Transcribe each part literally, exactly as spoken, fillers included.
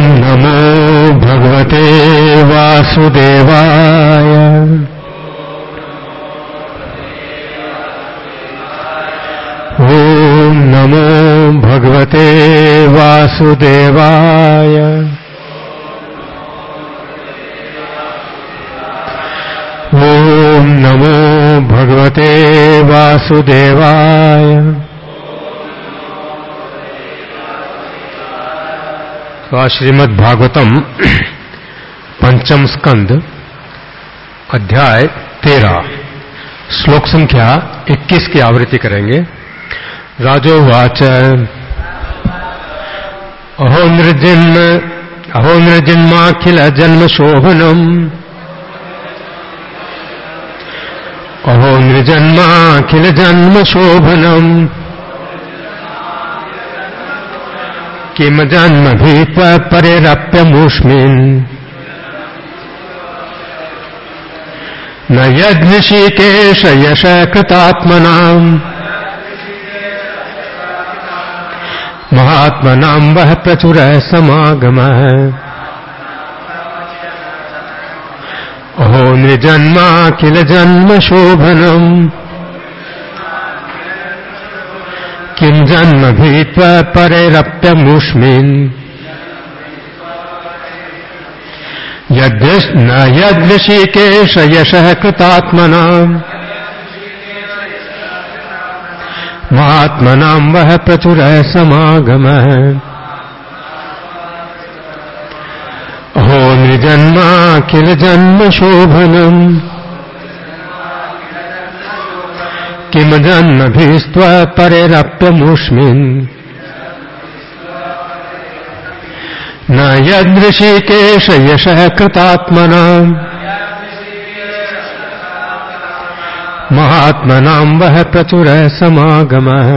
नमो भगवते वासुदेवाय। ओम नमो भगवते वासुदेवाय। ओम नमो भगवते वासुदेवाय। तो श्रीमद् भागवतम पंचम स्कंद अध्याय तेरह श्लोक संख्या इक्कीस की आवृत्ति करेंगे। राजोवाच अहो नृजन्म अहो नृजन्माखिल जन्म शोभनम। अहो नृजन्माखिल जन्म शोभनम। किम जन्म भीत्वा परेरप्यमूष्मिन्। न यदृषिकेश यश कृतात्मनाम्। महात्मनां वह प्रचुरः समागमः। अहो नृजन्माखिल जन्म शोभनम्। किं जन्म भीत्वा परेरप्यमूष्मिन्। न यदृषिकेश यशः कृतात्मनाम्। महात्मनां वह प्रचुरः समागमः। अहो नृजन्माखिल जन्म शोभनम्। किम जन्म भीस्त्वा परेरप्यमूष्मिन्। न यदृषिकेश यशः कृतात्मनाम्। महात्मनां वह प्रचुरः समागमः।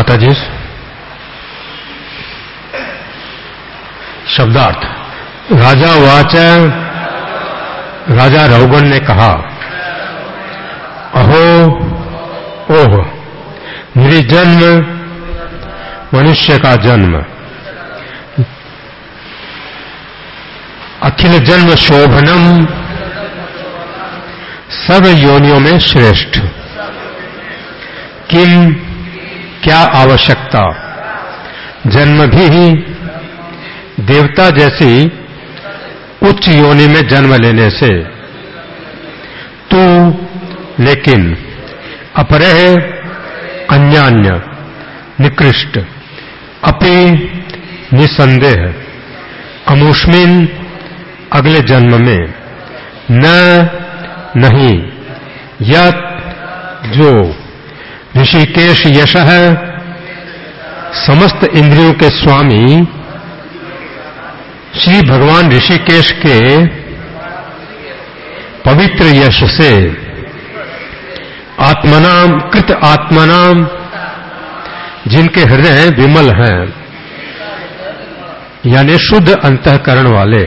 माताजी। शब्दार्थ। राजा वाच, राजा रहुगण ने कहा, अहो ओह निर्जन्म मनुष्य का जन्म अखिल जन्म शोभनम सब योनियों में श्रेष्ठ। किम क्या आवश्यकता जन्म भी देवता जैसी उच्च योनि में जन्म लेने से, तू लेकिन अपरह अन्यान्य निकृष्ट अपि निसंदेह अमुष्मिन अगले जन्म में न नहीं यत जो ऋषिकेश यश है समस्त इंद्रियों के स्वामी श्री भगवान ऋषिकेश के पवित्र यश से आत्मनाम कृत आत्मनाम जिनके हृदय विमल हैं यानी शुद्ध अंतःकरण वाले,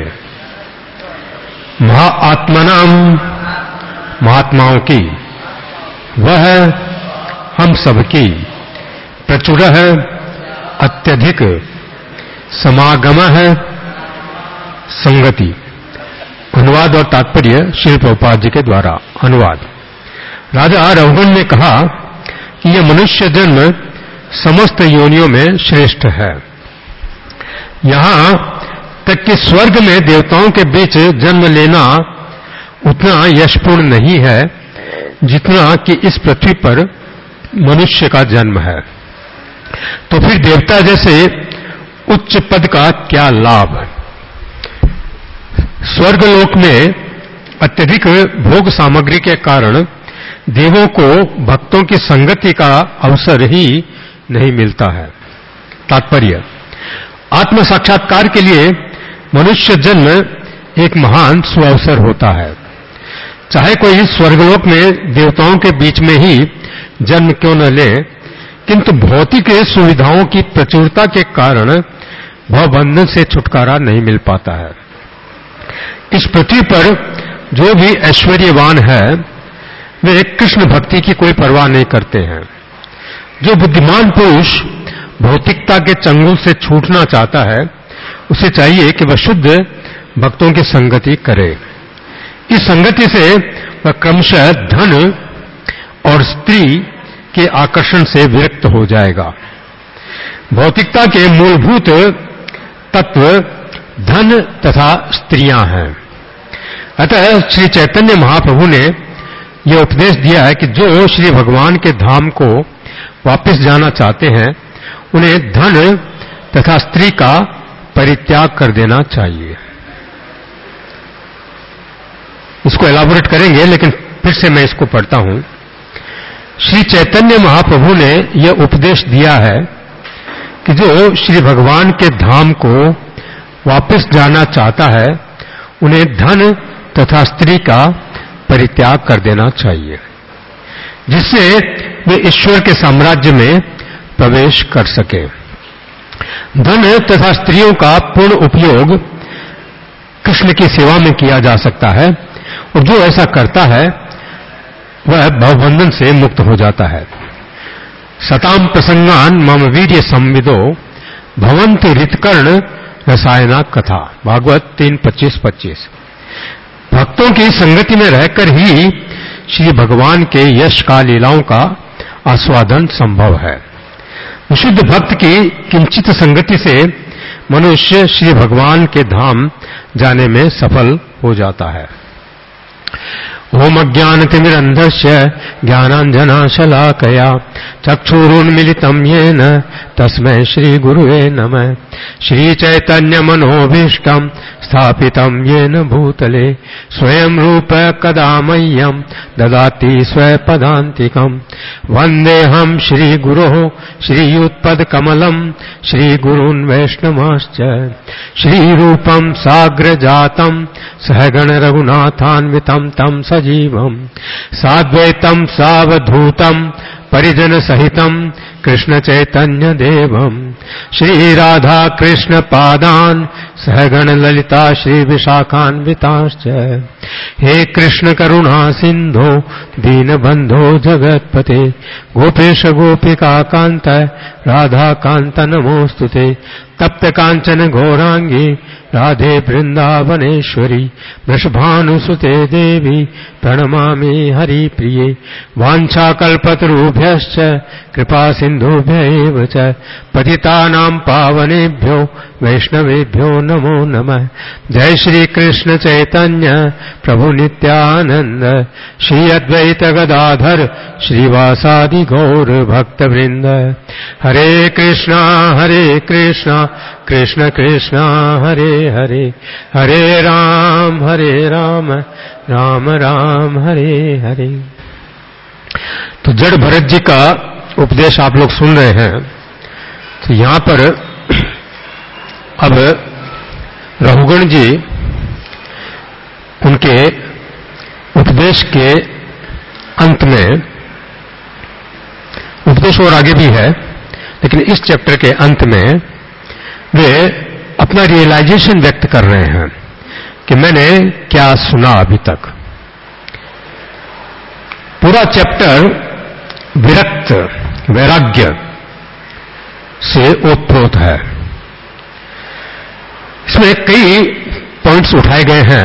महाआत्मनाम महात्माओं की, वह हम सबकी प्रचुर है अत्यधिक समागम है संगति। अनुवाद और तात्पर्य श्री प्रभुपाद जी के द्वारा। अनुवाद। राजा रहुगण ने कहा कि यह मनुष्य जन्म समस्त योनियों में श्रेष्ठ है। यहां तक कि स्वर्ग में देवताओं के बीच जन्म लेना उतना यशपूर्ण नहीं है जितना कि इस पृथ्वी पर मनुष्य का जन्म है। तो फिर देवता जैसे उच्च पद का क्या लाभ। स्वर्गलोक में अत्यधिक भोग सामग्री के कारण देवों को भक्तों की संगति का अवसर ही नहीं मिलता है। तात्पर्य। आत्म साक्षात्कार के लिए मनुष्य जन्म एक महान सुअवसर होता है। चाहे कोई स्वर्गलोक में देवताओं के बीच में ही जन्म क्यों न ले, किंतु भौतिक सुविधाओं की प्रचुरता के कारण भवबंधन से छुटकारा नहीं मिल पाता है। इस पृथ्वी पर जो भी ऐश्वर्यवान है वे कृष्ण भक्ति की कोई परवाह नहीं करते हैं। जो बुद्धिमान पुरुष भौतिकता के चंगुल से छूटना चाहता है उसे चाहिए कि वह शुद्ध भक्तों की संगति करे। इस संगति से वह क्रमशः धन और स्त्री के आकर्षण से विरक्त हो जाएगा। भौतिकता के मूलभूत तत्व धन तथा स्त्रियां हैं। अतः श्री चैतन्य महाप्रभु ने यह उपदेश दिया है कि जो श्री भगवान के धाम को वापस जाना चाहते हैं उन्हें धन तथा स्त्री का परित्याग कर देना चाहिए। इसको एलाबोरेट करेंगे, लेकिन फिर से मैं इसको पढ़ता हूं। श्री चैतन्य महाप्रभु ने यह उपदेश दिया है कि जो श्री भगवान के धाम को वापस जाना चाहता है उन्हें धन तथा स्त्री का परित्याग कर देना चाहिए, जिससे वे ईश्वर के साम्राज्य में प्रवेश कर सके। धन तथा स्त्रियों का पूर्ण उपयोग कृष्ण की सेवा में किया जा सकता है और जो ऐसा करता है वह भवबंधन से मुक्त हो जाता है। सताम प्रसंगान मम वीर्य संविदो भवन्ति ऋतकर्ण रसायना कथा। भागवत तीन पच्चीस पच्चीस। भक्तों की संगति में रहकर ही श्री भगवान के यश का लीलाओं का आस्वादन संभव है। विशुद्ध भक्त की किंचित संगति से मनुष्य श्री भगवान के धाम जाने में सफल हो जाता है। ओम अज्ञानतिमिरन्धस्य ज्ञानाञ्जनाशलाकया चक्षुरुन्मिलितं येन तस्मै श्रीगुरुवे नमः। श्रीचैतन्यमनोभीष्टं स्थापितं येन भूतले स्वयं रूप कदा मह्यं ददाति स्वपदान्तिकम्। वन्देऽहं श्रीगुरोः श्रीयुत्पदकमलं श्रीगुरून् वैष्णवांश्च श्रीरूपं साग्रजातं सहगण रघुनाथान्वितं तं सजीवम् साद्वैतं सावधूतं परिजन सहितं कृष्ण चैतन्य देवं श्री राधा कृष्ण पादान सहगण ललिता श्री विशाखान्विताश्च। हे कृष्ण करुणा सिंधो दीनबंधो जगत्पते गोपेश गोपिका कांत राधा कांत नमोस्तुते। तप्त कांचन घोरांगी राधे वृंदावनेश्वरी वृषभानुसुते देवी प्रणमामि हरिप्रिये। वाञ्छाकल्पतरुभ्यश्च कृपा सिन्धुभ्य एव च पतितानां पावनेभ्यो वैष्णवेभ्यो नमो नमः। जय श्री कृष्ण चैतन्य प्रभु नित्यानंद श्री अद्वैत गदाधर श्रीवासादि गौर भक्तवृंद। हरे कृष्णा हरे कृष्णा कृष्ण कृष्णा हरे हरे हरे राम हरे राम राम राम हरे हरे। तो जड़ भरत जी का उपदेश आप लोग सुन रहे हैं। तो यहां पर अब रघुगण जी उनके उपदेश के अंत में, उपदेश और आगे भी है लेकिन इस चैप्टर के अंत में वे अपना रियलाइजेशन व्यक्त कर रहे हैं कि मैंने क्या सुना अभी तक। पूरा चैप्टर विरक्त वैराग्य से ओतप्रोत है। इसमें कई पॉइंट्स उठाए गए हैं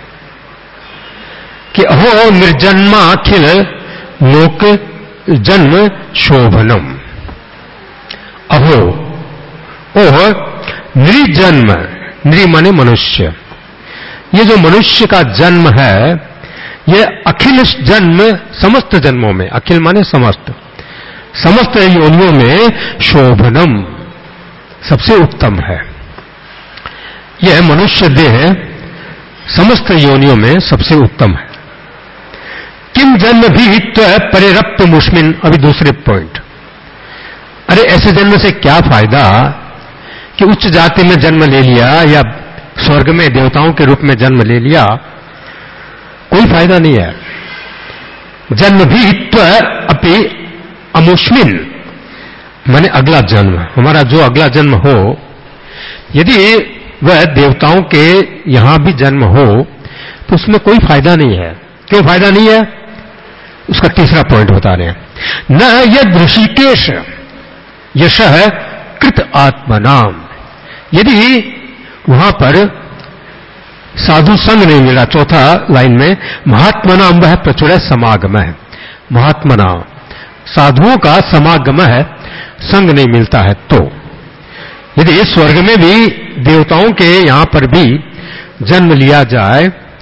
कि अहो निर्जन्माखिल लोक जन्म शोभनम। अहो ओह निर्जन्म, नृ माने मनुष्य, ये जो मनुष्य का जन्म है ये अखिल जन्म समस्त जन्मों में, अखिल माने समस्त, समस्त योनियों में शोभनम सबसे उत्तम है। यह मनुष्य देह समस्त योनियों में सबसे उत्तम है। किम जन्म भी परिरप्त मुष्मिन, अभी दूसरे पॉइंट। अरे ऐसे जन्म से क्या फायदा कि उच्च जाति में जन्म ले लिया या स्वर्ग में देवताओं के रूप में जन्म ले लिया, कोई फायदा नहीं है। जन्म भी अपि अमुष्मिन माने अगला जन्म, हमारा जो अगला जन्म हो, यदि वह देवताओं के यहां भी जन्म हो तो उसमें कोई फायदा नहीं है। क्यों फायदा नहीं है? उसका तीसरा पॉइंट बता रहे हैं। न यद ऋषिकेश यश कृत आत्मनाम, यदि वहां पर साधु संग नहीं मिला, चौथा लाइन में महात्मनाम वह प्रचुर समागम है, महात्मना साधुओं का समागम है, संग नहीं मिलता है, तो यदि स्वर्ग में भी देवताओं के यहां पर भी जन्म लिया जाए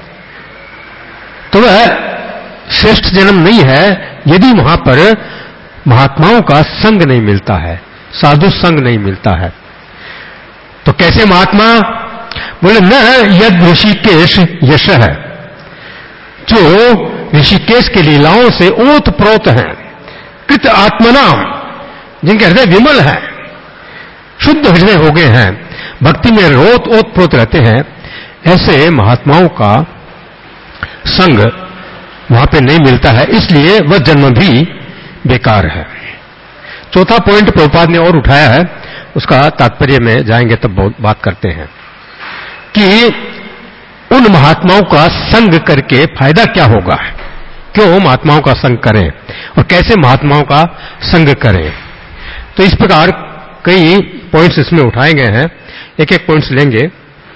तो वह श्रेष्ठ जन्म नहीं है यदि वहां पर महात्माओं का संग नहीं मिलता है, साधु संग नहीं मिलता है। तो कैसे महात्मा? बोले न यद ऋषिकेश यश है, जो ऋषिकेश के लीलाओं से ओत प्रोत हैं, कृत आत्मनाम, जिनके हृदय विमल है, शुद्ध हृदय हो गए हैं, भक्ति में रोत ओत प्रोत रहते हैं, ऐसे महात्माओं का संग वहां पे नहीं मिलता है, इसलिए वह जन्म भी बेकार है। चौथा पॉइंट प्रभुपाद ने और उठाया है, उसका तात्पर्य में जाएंगे तब बहुत बात करते हैं कि उन महात्माओं का संग करके फायदा क्या होगा, क्यों महात्माओं का संग करें और कैसे महात्माओं का संग करें। तो इस प्रकार कई पॉइंट्स इसमें उठाए गए हैं, एक एक पॉइंट्स लेंगे।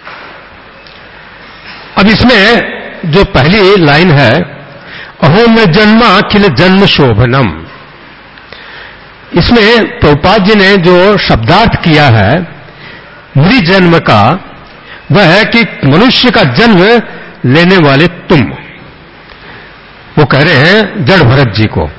अब इसमें जो पहली लाइन है, अहो में जन्म अखिल जन्म शोभनम, इसमें प्रभुपाद जी ने जो शब्दार्थ किया है नृजन्म का, वह है कि मनुष्य का जन्म लेने वाले तुम, वो कह रहे हैं जड़ भरत जी को।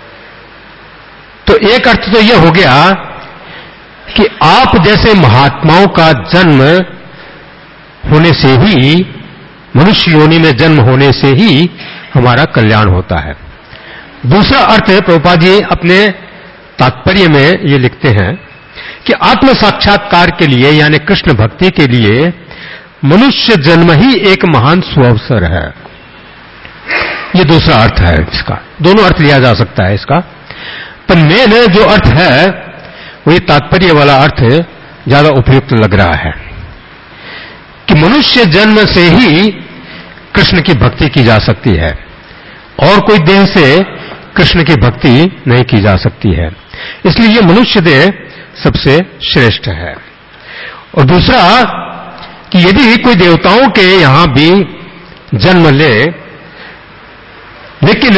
तो एक अर्थ तो यह हो गया कि आप जैसे महात्माओं का जन्म होने से ही, मनुष्य योनि में जन्म होने से ही हमारा कल्याण होता है। दूसरा अर्थ है, प्रभुपाद जी अपने तात्पर्य में ये लिखते हैं कि आत्म साक्षात्कार के लिए यानी कृष्ण भक्ति के लिए मनुष्य जन्म ही एक महान सुअवसर है। ये दूसरा अर्थ है इसका, दोनों अर्थ लिया जा सकता है इसका। पर मेन जो अर्थ है वही तात्पर्य वाला अर्थ ज्यादा उपयुक्त लग रहा है कि मनुष्य जन्म से ही कृष्ण की भक्ति की जा सकती है और कोई देह से कृष्ण की भक्ति नहीं की जा सकती है, इसलिए ये मनुष्य देह सबसे श्रेष्ठ है। और दूसरा कि यदि कोई देवताओं के यहां भी जन्म ले, लेकिन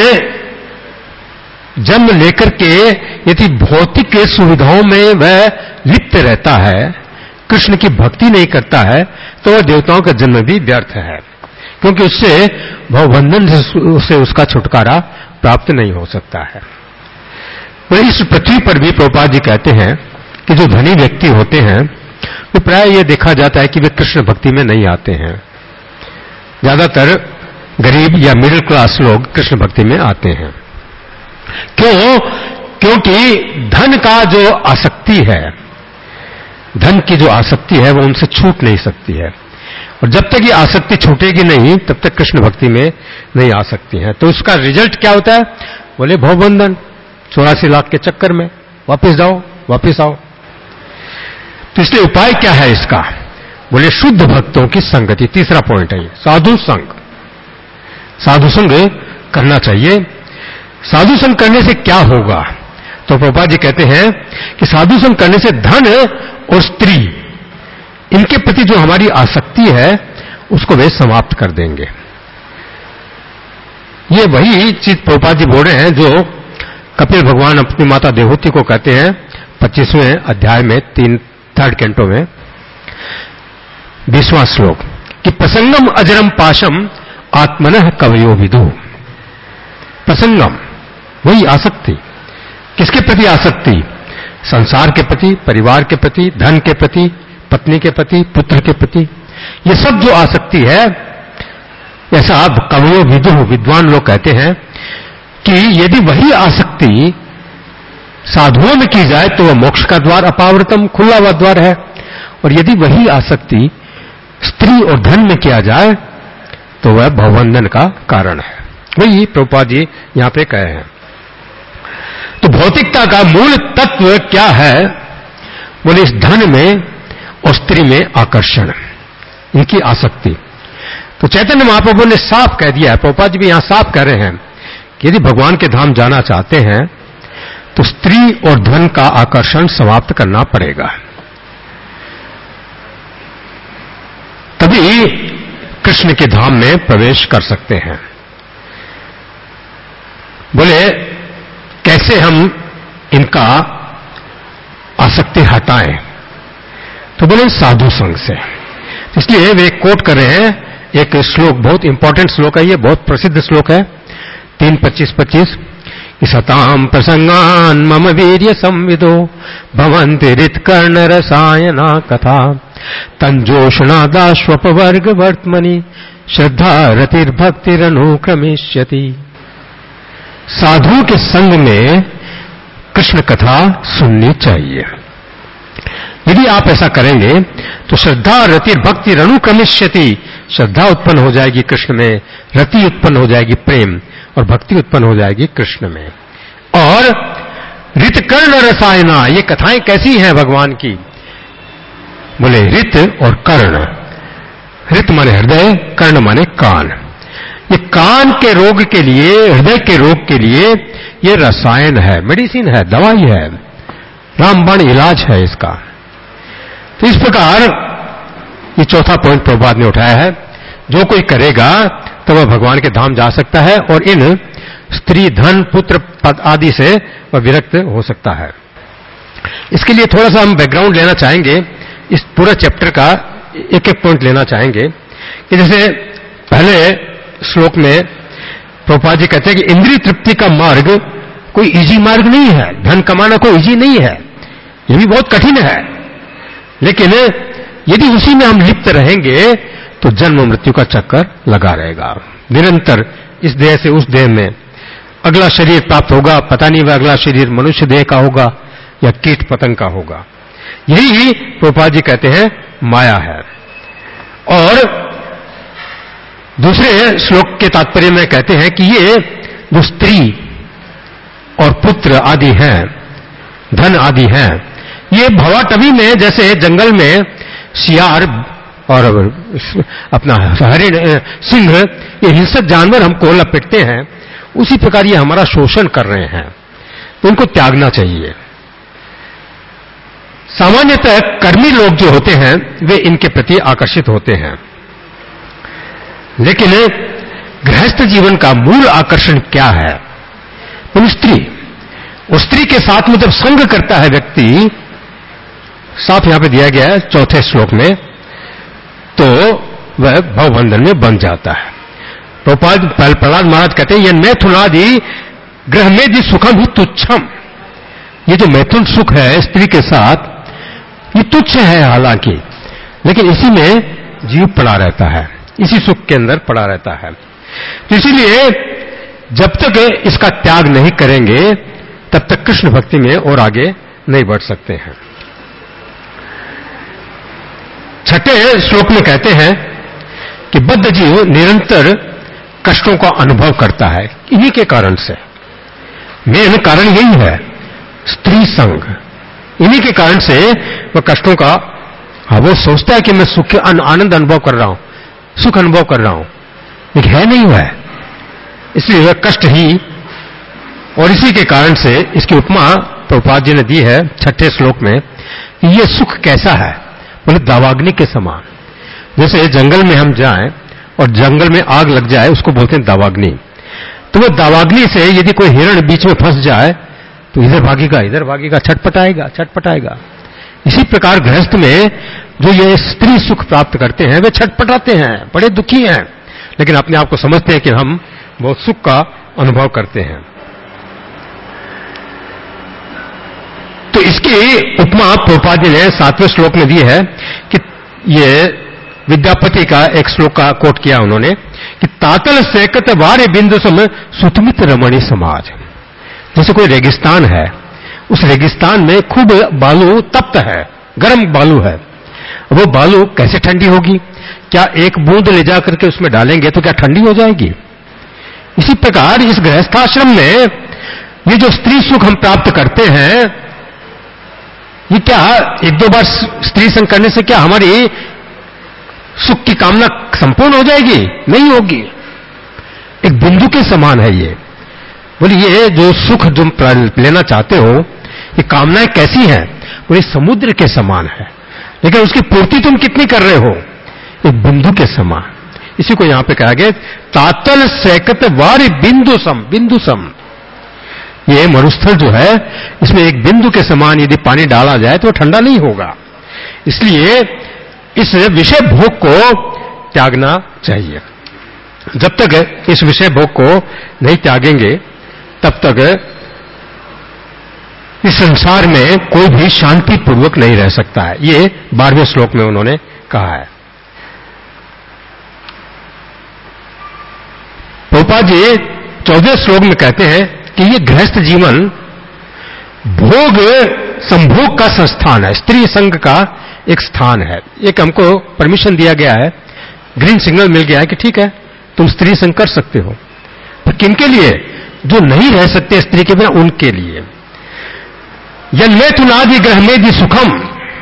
जन्म लेकर के यदि भौतिक सुविधाओं में वह लिप्त रहता है, कृष्ण की भक्ति नहीं करता है, तो वह देवताओं का जन्म भी व्यर्थ है, क्योंकि उससे भवबंधन से उसका छुटकारा प्राप्त नहीं हो सकता है। तो इस पृथ्वी पर भी प्रभुपाद जी कहते हैं कि जो धनी व्यक्ति होते हैं तो प्राय यह देखा जाता है कि वे कृष्ण भक्ति में नहीं आते हैं। ज्यादातर गरीब या मिडिल क्लास लोग कृष्ण भक्ति में आते हैं। क्यों? क्योंकि धन का जो आसक्ति है, धन की जो आसक्ति है वो उनसे छूट नहीं सकती है, और जब तक ये आसक्ति छूटेगी नहीं तब तक कृष्ण भक्ति में नहीं आ सकती है। तो उसका रिजल्ट क्या होता है? बोले भवबंधन, चौरासी लाख के चक्कर में वापस जाओ, वापस आओ। तो इसलिए उपाय क्या है इसका? बोले शुद्ध भक्तों की संगति। तीसरा पॉइंट है साधु संग। साधु संग करना चाहिए। साधु संग करने से क्या होगा? तो प्रभुपाद जी कहते हैं कि साधु संग करने से धन और स्त्री, इनके प्रति जो हमारी आसक्ति है उसको वे समाप्त कर देंगे। ये वही चीज प्रभुपाद जी बोल रहे हैं जो कपिल भगवान अपनी माता देवहूति को कहते हैं पच्चीसवें अध्याय में तीन थर्ड कैंटो में बीसवां श्लोक कि प्रसंगम अजरम पाशम आत्मनः कवयो विदु। प्रसंगम वही आसक्ति। किसके प्रति आसक्ति? संसार के प्रति, परिवार के प्रति, धन के प्रति, पत्नी के प्रति, पुत्र के प्रति। ये सब जो आसक्ति है, ऐसा कवयो विदु, विद्वान लोग कहते हैं कि यदि वही आसक्ति साधुओं में की जाए तो वह मोक्ष का द्वार अपावृतम, खुला हुआ द्वार है, और यदि वही आसक्ति स्त्री और धन में किया जाए तो वह भवबंधन का कारण है। वही प्रभुपाद जी यहां पे कहे हैं। तो भौतिकता का मूल तत्व क्या है? बोले इस धन में और स्त्री में आकर्षण, इनकी आसक्ति। तो चैतन्य महाप्रभु ने साफ कह दिया है, प्रभुपाद जी भी यहां साफ कह रहे हैं कि यदि भगवान के धाम जाना चाहते हैं तो स्त्री और धन का आकर्षण समाप्त करना पड़ेगा, तभी कृष्ण के धाम में प्रवेश कर सकते हैं। बोले कैसे हम इनका आसक्ति हटाएं? तो बोले साधु संग से। इसलिए वे कोट कर रहे हैं एक श्लोक, बहुत इंपॉर्टेंट श्लोक है, ये बहुत प्रसिद्ध श्लोक है, तीन पच्चीस पच्चीस सताम प्रसंगान मम वीर्य संविदो भवन्ति ऋत्कर्ण रसायना कथा तंजोषणादाश्वपवर्ग वर्तमनि श्रद्धा रतिर्भक्तिरनुक्रमिष्यति। साधुओं के संग में कृष्ण कथा सुननी चाहिए। यदि आप ऐसा करेंगे तो श्रद्धा रतिर्भक्ति रनुक्रमिष्यति, श्रद्धा उत्पन्न हो जाएगी कृष्ण में, रति उत्पन्न हो जाएगी प्रेम, और भक्ति उत्पन्न हो जाएगी कृष्ण में। और ऋतकर्ण रसायना, ये कथाएं कैसी हैं भगवान की? बोले ऋत और कर्ण। ऋत माने हृदय, कर्ण माने कान। ये कान के रोग के लिए, हृदय के रोग के लिए ये रसायन है, मेडिसिन है, दवाई है, रामबाण इलाज है इसका। तो इस प्रकार ये चौथा पॉइंट प्रभुपाद ने उठाया है, जो कोई करेगा तो वह भगवान के धाम जा सकता है और इन स्त्री धन पुत्र पद आदि से वह विरक्त हो सकता है। इसके लिए थोड़ा सा हम बैकग्राउंड लेना चाहेंगे, इस पूरा चैप्टर का एक एक पॉइंट लेना चाहेंगे कि जैसे पहले श्लोक में प्रभुपाद जी कहते हैं कि इंद्रिय तृप्ति का मार्ग कोई इजी मार्ग नहीं है, धन कमाना कोई इजी नहीं है, ये भी बहुत कठिन है, लेकिन यदि उसी में हम लिप्त रहेंगे तो जन्म मृत्यु का चक्कर लगा रहेगा निरंतर, इस देह से उस देह में। अगला शरीर प्राप्त होगा, पता नहीं वह अगला शरीर मनुष्य देह का होगा या कीट पतंग का होगा। यही प्रभुपाद जी कहते हैं माया है। और दूसरे श्लोक के तात्पर्य में कहते हैं कि ये जो स्त्री और पुत्र आदि हैं, धन आदि हैं। ये भवाटवी में जैसे जंगल में सियार और अपना हरिण, सिंह, ये हिंसक जानवर हमको लपेटते हैं, उसी प्रकार ये हमारा शोषण कर रहे हैं, तो उनको त्यागना चाहिए। सामान्यतः कर्मी लोग जो होते हैं वे इनके प्रति आकर्षित होते हैं, लेकिन गृहस्थ जीवन का मूल आकर्षण क्या है? तो स्त्री, उस स्त्री के साथ में जब संग करता है व्यक्ति, साफ यहां पे दिया गया है चौथे श्लोक में, तो वह भवबंधन में बन जाता है। तो प्रहलाद महाराज कहते हैं ये मैथुनादि ग्रह में जी सुखम ही तुच्छम, ये जो मैथुन सुख है स्त्री के साथ, ये तुच्छ है हालांकि, लेकिन इसी में जीव पड़ा रहता है, इसी सुख के अंदर पड़ा रहता है। तो इसीलिए जब तक इसका त्याग नहीं करेंगे तब तक कृष्ण भक्ति में और आगे नहीं बढ़ सकते हैं। छठे श्लोक में कहते हैं कि बद्ध जीव निरंतर कष्टों का अनुभव करता है, इन्हीं के कारण से। मेन कारण यही है, स्त्री संग, इन्हीं के कारण से वह कष्टों का, हाँ, वो सोचता है कि मैं सुख आनंद अनुभव कर रहा हूं, सुख अनुभव कर रहा हूं, लेकिन है नहीं वह, इसलिए वह कष्ट ही। और इसी के कारण से इसकी उपमा प्रभुपाद जी ने दी है छठे श्लोक में कि ये सुख कैसा है, बोले दावाग्नि के समान। जैसे जंगल में हम जाएं और जंगल में आग लग जाए, उसको बोलते हैं दावाग्नि। तो वो दावाग्नि से यदि कोई हिरण बीच में फंस जाए तो इधर भागेगा, इधर भागेगा, छटपटाएगा, छटपटाएगा। इसी प्रकार गृहस्थ में जो ये स्त्री सुख प्राप्त करते हैं वे छटपटाते हैं, बड़े दुखी हैं, लेकिन अपने आप को समझते हैं कि हम बहुत सुख का अनुभव करते हैं। तो इसकी उपमा प्रभुपाद जी ने सातवें श्लोक में दी है कि ये विद्यापति का एक श्लोक का कोट किया उन्होंने कि तातल सेकत वार्य बिंदु सम सुतमित रमणी समाज। जैसे कोई रेगिस्तान है, उस रेगिस्तान में खूब बालू तप्त है, गर्म बालू है, वो बालू कैसे ठंडी होगी? क्या एक बूंद ले जाकर के उसमें डालेंगे तो क्या ठंडी हो जाएगी? इसी प्रकार इस गृहस्थाश्रम में ये जो स्त्री सुख हम प्राप्त करते हैं, ये क्या एक दो बार स्त्री संग करने से क्या हमारी सुख की कामना संपूर्ण हो जाएगी? नहीं होगी। एक बिंदु के समान है ये। बोले ये जो सुख तुम लेना चाहते हो, ये कामनाएं कैसी हैं? बोले समुद्र के समान है, लेकिन उसकी पूर्ति तुम कितनी कर रहे हो? एक बिंदु के समान। इसी को यहां पे कहा गया तातल सैकत वार्य बिंदु सम, बिंदु सम। ये मरुस्थल जो है, इसमें एक बिंदु के समान यदि पानी डाला जाए तो ठंडा नहीं होगा। इसलिए इस विषय भोग को त्यागना चाहिए। जब तक इस विषय भोग को नहीं त्यागेंगे तब तक इस संसार में कोई भी शांति पूर्वक नहीं रह सकता है। ये बारहवें श्लोक में उन्होंने कहा है। प्रभुपाद जी चौदह श्लोक में कहते हैं कि ये गृहस्थ जीवन भोग संभोग का संस्थान है, स्त्री संघ का एक स्थान है। एक हमको परमिशन दिया गया है, ग्रीन सिग्नल मिल गया है कि ठीक है तुम स्त्री संघ कर सकते हो। पर किनके लिए? जो नहीं रह सकते स्त्री के बिना, उनके लिए। यन्मैथुनादि ग्रह में दि सुखम,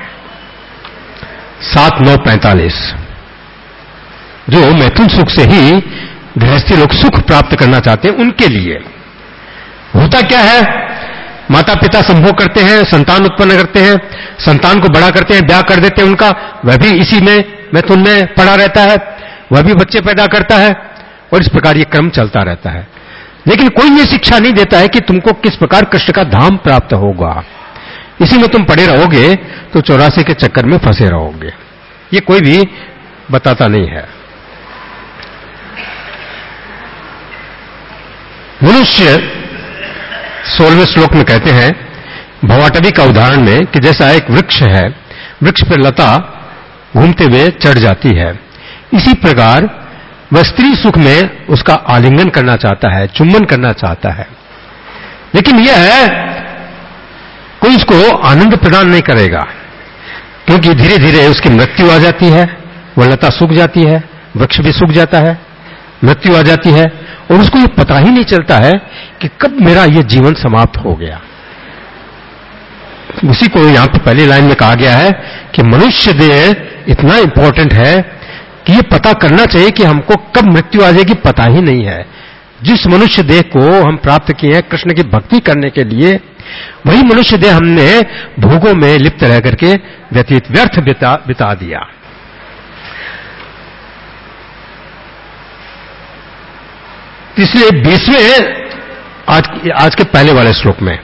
सात नौ पैंतालीस। जो मैथुन सुख से ही गृहस्थी लोग सुख प्राप्त करना चाहते हैं, उनके लिए होता क्या है? माता पिता संभोग करते हैं, संतान उत्पन्न करते हैं, संतान को बड़ा करते हैं, ब्याह कर देते हैं उनका, वह भी इसी में मैथुन में पड़ा रहता है, वह भी बच्चे पैदा करता है, और इस प्रकार ये क्रम चलता रहता है। लेकिन कोई ये शिक्षा नहीं देता है कि तुमको किस प्रकार कृष्ण का धाम प्राप्त होगा। इसी में तुम पड़े रहोगे तो चौरासी के चक्कर में फंसे रहोगे, ये कोई भी बताता नहीं है। मनुष्य सोलहवें श्लोक में कहते हैं भवाटवी का उदाहरण में कि जैसा एक वृक्ष है, वृक्ष पर लता घूमते हुए चढ़ जाती है, इसी प्रकार वह स्त्री सुख में उसका आलिंगन करना चाहता है, चुंबन करना चाहता है, लेकिन यह है कोई उसको आनंद प्रदान नहीं करेगा, क्योंकि धीरे धीरे उसकी मृत्यु आ जाती है, वह लता सूख जाती है, वृक्ष भी सूख जाता है, मृत्यु आ जाती है और उसको ये पता ही नहीं चलता है कि कब मेरा ये जीवन समाप्त हो गया। उसी को यहां पर पहली लाइन में कहा गया है कि मनुष्य देह इतना इंपॉर्टेंट है कि ये पता करना चाहिए कि हमको कब मृत्यु आ जाएगी पता ही नहीं है। जिस मनुष्य देह को हम प्राप्त किए हैं कृष्ण की भक्ति करने के लिए, वही मनुष्य देह हमने भोगों में लिप्त रह करके व्यतीत व्यर्थ बिता, बिता दिया। इसलिए बीसवें आज, आज के पहले वाले श्लोक में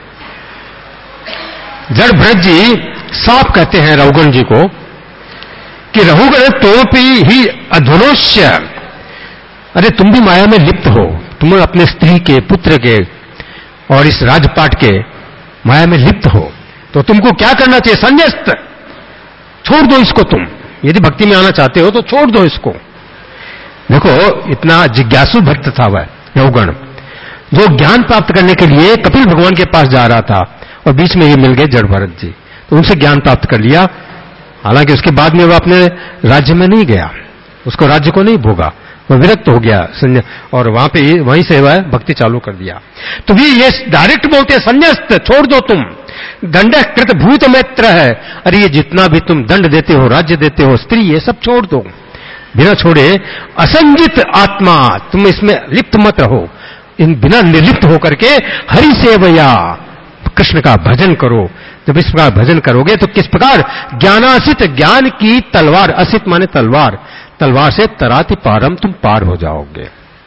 जड़ भरत जी साफ कहते हैं रघुगण जी को कि रघुगण तोपी ही अधुनोष्य, अरे तुम भी माया में लिप्त हो, तुम अपने स्त्री के, पुत्र के और इस राजपाट के माया में लिप्त हो, तो तुमको क्या करना चाहिए? संन्यस्त, छोड़ दो इसको। तुम यदि भक्ति में आना चाहते हो तो छोड़ दो इसको। देखो इतना जिज्ञासु भक्त था वह रघुगण, जो ज्ञान प्राप्त करने के लिए कपिल भगवान के पास जा रहा था और बीच में ये मिल गए जड़ भरत जी, तो उनसे ज्ञान प्राप्त कर लिया। हालांकि उसके बाद में वह अपने राज्य में नहीं गया, उसको राज्य को नहीं भोगा, वह विरक्त हो गया और वहां पे वहीं से वह भक्ति चालू कर दिया। तो भी ये डायरेक्ट बोलते हैं संन्यस्त, छोड़ दो तुम। दंड कृत भूत मैत्र है, अरे ये जितना भी तुम दंड देते हो, राज्य देते हो, स्त्री, ये सब छोड़ दो, बिना छोड़े। असंजित आत्मा, तुम इसमें लिप्त मत रहो, इन बिना निर्लिप्त होकर के हरि सेवया, कृष्ण का भजन करो। जब इस प्रकार भजन करोगे तो किस प्रकार? ज्ञानासित, ज्ञान की तलवार, असित माने तलवार, तलवार से तराति पारम, तुम पार हो जाओगे।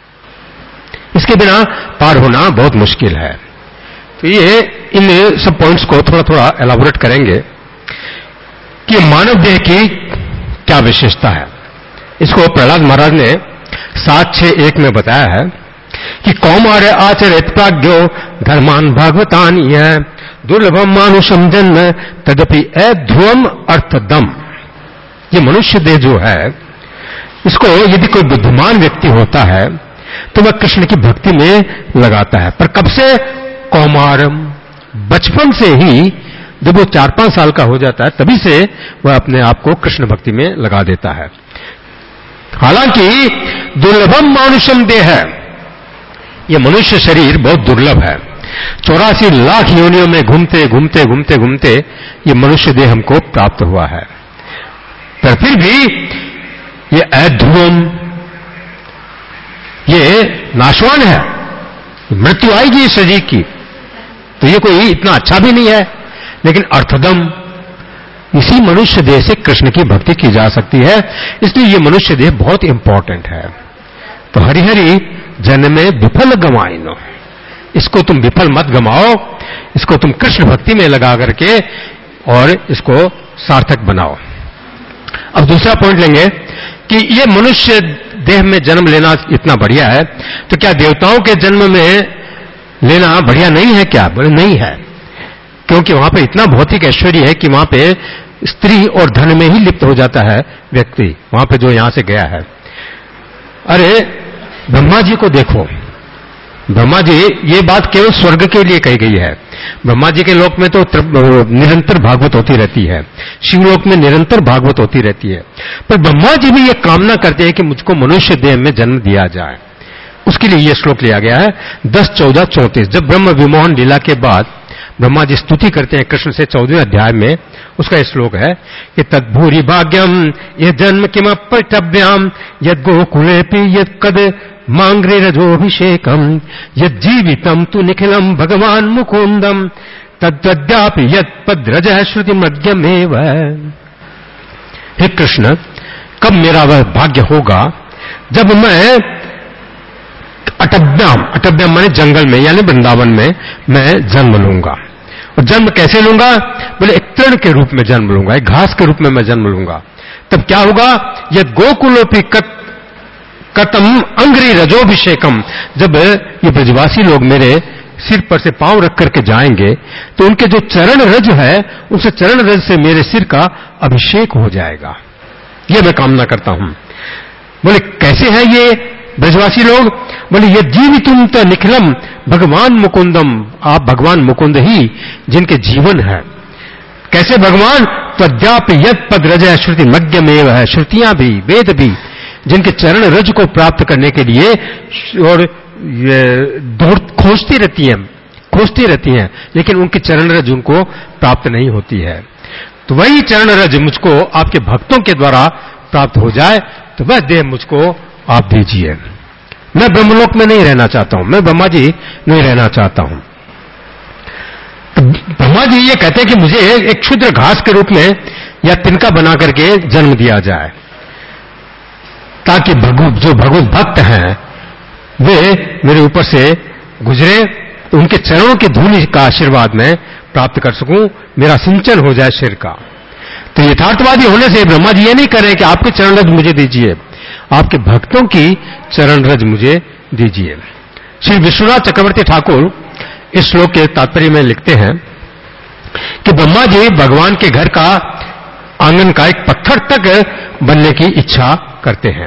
इसके बिना पार होना बहुत मुश्किल है। तो ये इन सब पॉइंट्स को थोड़ा थोड़ा एलाबोरेट करेंगे कि मानव देह की क्या विशेषता है। इसको प्रहलाद महाराज ने सात छह एक में बताया है कि कौमार्य आचरित प्राज्ञो धर्मान भागवतान यह दुर्लभम मानुषम जन्म तदपि अध्रुवम अर्थदम। ये मनुष्य देह जो है, इसको यदि कोई बुद्धिमान व्यक्ति होता है तो वह कृष्ण की भक्ति में लगाता है। पर कब से? कौमारम, बचपन से ही। जब वो चार पांच साल का हो जाता है तभी से वह अपने आप को कृष्ण भक्ति में लगा देता है। हालांकि दुर्लभम मानुषम देह है, यह मनुष्य शरीर बहुत दुर्लभ है। चौरासी लाख योनियों में घूमते घूमते घूमते घूमते ये मनुष्य देह हमको प्राप्त हुआ है। पर फिर भी ये अध्रुवम, ये नाशवान है, मृत्यु आएगी इस शरीर की, तो ये कोई इतना अच्छा भी नहीं है। लेकिन अर्थदम, इसी मनुष्य देह से कृष्ण की भक्ति की जा सकती है, इसलिए ये मनुष्य देह बहुत इंपॉर्टेंट है। तो हरिहरि जन में विफल गवाइनो, इसको तुम विफल मत गमाओ, इसको तुम कृष्ण भक्ति में लगा करके और इसको सार्थक बनाओ। अब दूसरा पॉइंट लेंगे कि ये मनुष्य देह में जन्म लेना इतना बढ़िया है, तो क्या देवताओं के जन्म में लेना बढ़िया नहीं है क्या? बोले नहीं है, क्योंकि वहां पे इतना भौतिक ऐश्वर्य है कि वहां पे स्त्री और धन में ही लिप्त हो जाता है व्यक्ति, वहां पे जो यहां से गया है। अरे ब्रह्मा जी को देखो, ब्रह्मा जी, ये बात केवल स्वर्ग के लिए कही गई है। ब्रह्मा जी के लोक में तो निरंतर भागवत होती रहती है, शिवलोक में निरंतर भागवत होती रहती है, पर ब्रह्मा जी भी ये कामना करते हैं कि मुझको मनुष्य देह में जन्म दिया जाए। उसके लिए ये श्लोक लिया गया है दस चौदह चौंतीस। जब ब्रह्म विमोहन लीला के बाद ब्रह्मा जी स्तुति करते हैं कृष्ण से चौदहवें अध्याय में, उसका ये श्लोक है कि तद्भूरि भाग्यम ये जन्म किम पटभ्याम यद गोकुले यद कद मांग्रे रजोभिषेकम यद जीवितम तु निखिलम भगवान मुकुंदम तद्वद्यापि यद पद रज श्रुति मध्यमेव। हे कृष्ण, कब मेरा वह भाग्य होगा जब मैं अटभ्याम, अटभ्याम माने जंगल में यानी वृंदावन में मैं जन्म लूंगा। और जन्म कैसे लूंगा? बोले एक तृण के रूप में जन्म लूंगा, एक घास के रूप में मैं जन्म लूंगा। तब क्या होगा? यह गोकुलोपी कत कतम अंग्री रजोभिषेकम, जब ये ब्रजवासी लोग मेरे सिर पर से पांव रख करके जाएंगे तो उनके जो चरण रज है, उनसे चरण रज से मेरे सिर का अभिषेक हो जाएगा। यह मैं कामना करता हूं। बोले कैसे है ये ब्रजवासी लोग? बोले ये जीवितुम त निखिलम भगवान मुकुंदम, आप भगवान मुकुंद ही जिनके जीवन है। कैसे भगवान? तद्याप यद पद रज श्रुति मध्यमेव है, श्रुतियां भी, वेद भी जिनके चरण रज को प्राप्त करने के लिए और दौड़ खोजती रहती हैं, खोजती रहती हैं, लेकिन उनकी चरण रज उनको प्राप्त नहीं होती है। तो वही चरण रज मुझको आपके भक्तों के द्वारा प्राप्त हो जाए, तो वह देह मुझको आप दीजिए। मैं ब्रह्मलोक में नहीं रहना चाहता हूं, मैं ब्रह्मा जी नहीं रहना चाहता हूं। तो ब्रह्मा जी ये कहते हैं कि मुझे एक क्षुद्र घास के रूप में या तिनका बना करके जन्म दिया जाए, ताकि भगु जो भगवत भक्त हैं वे मेरे ऊपर से गुजरे, तो उनके चरणों की धूलि का आशीर्वाद मैं प्राप्त कर सकूं, मेरा सिंचन हो जाए सिर का। तो यथार्थवादी होने से ब्रह्मा जी ये नहीं कर रहे कि आपके चरण रज मुझे दीजिए, आपके भक्तों की चरण रज मुझे दीजिए। श्री विश्वनाथ चक्रवर्ती ठाकुर इस श्लोक के तात्पर्य में लिखते हैं कि ब्रह्मा जी भगवान के घर का आंगन का एक पत्थर तक बनने की इच्छा करते हैं।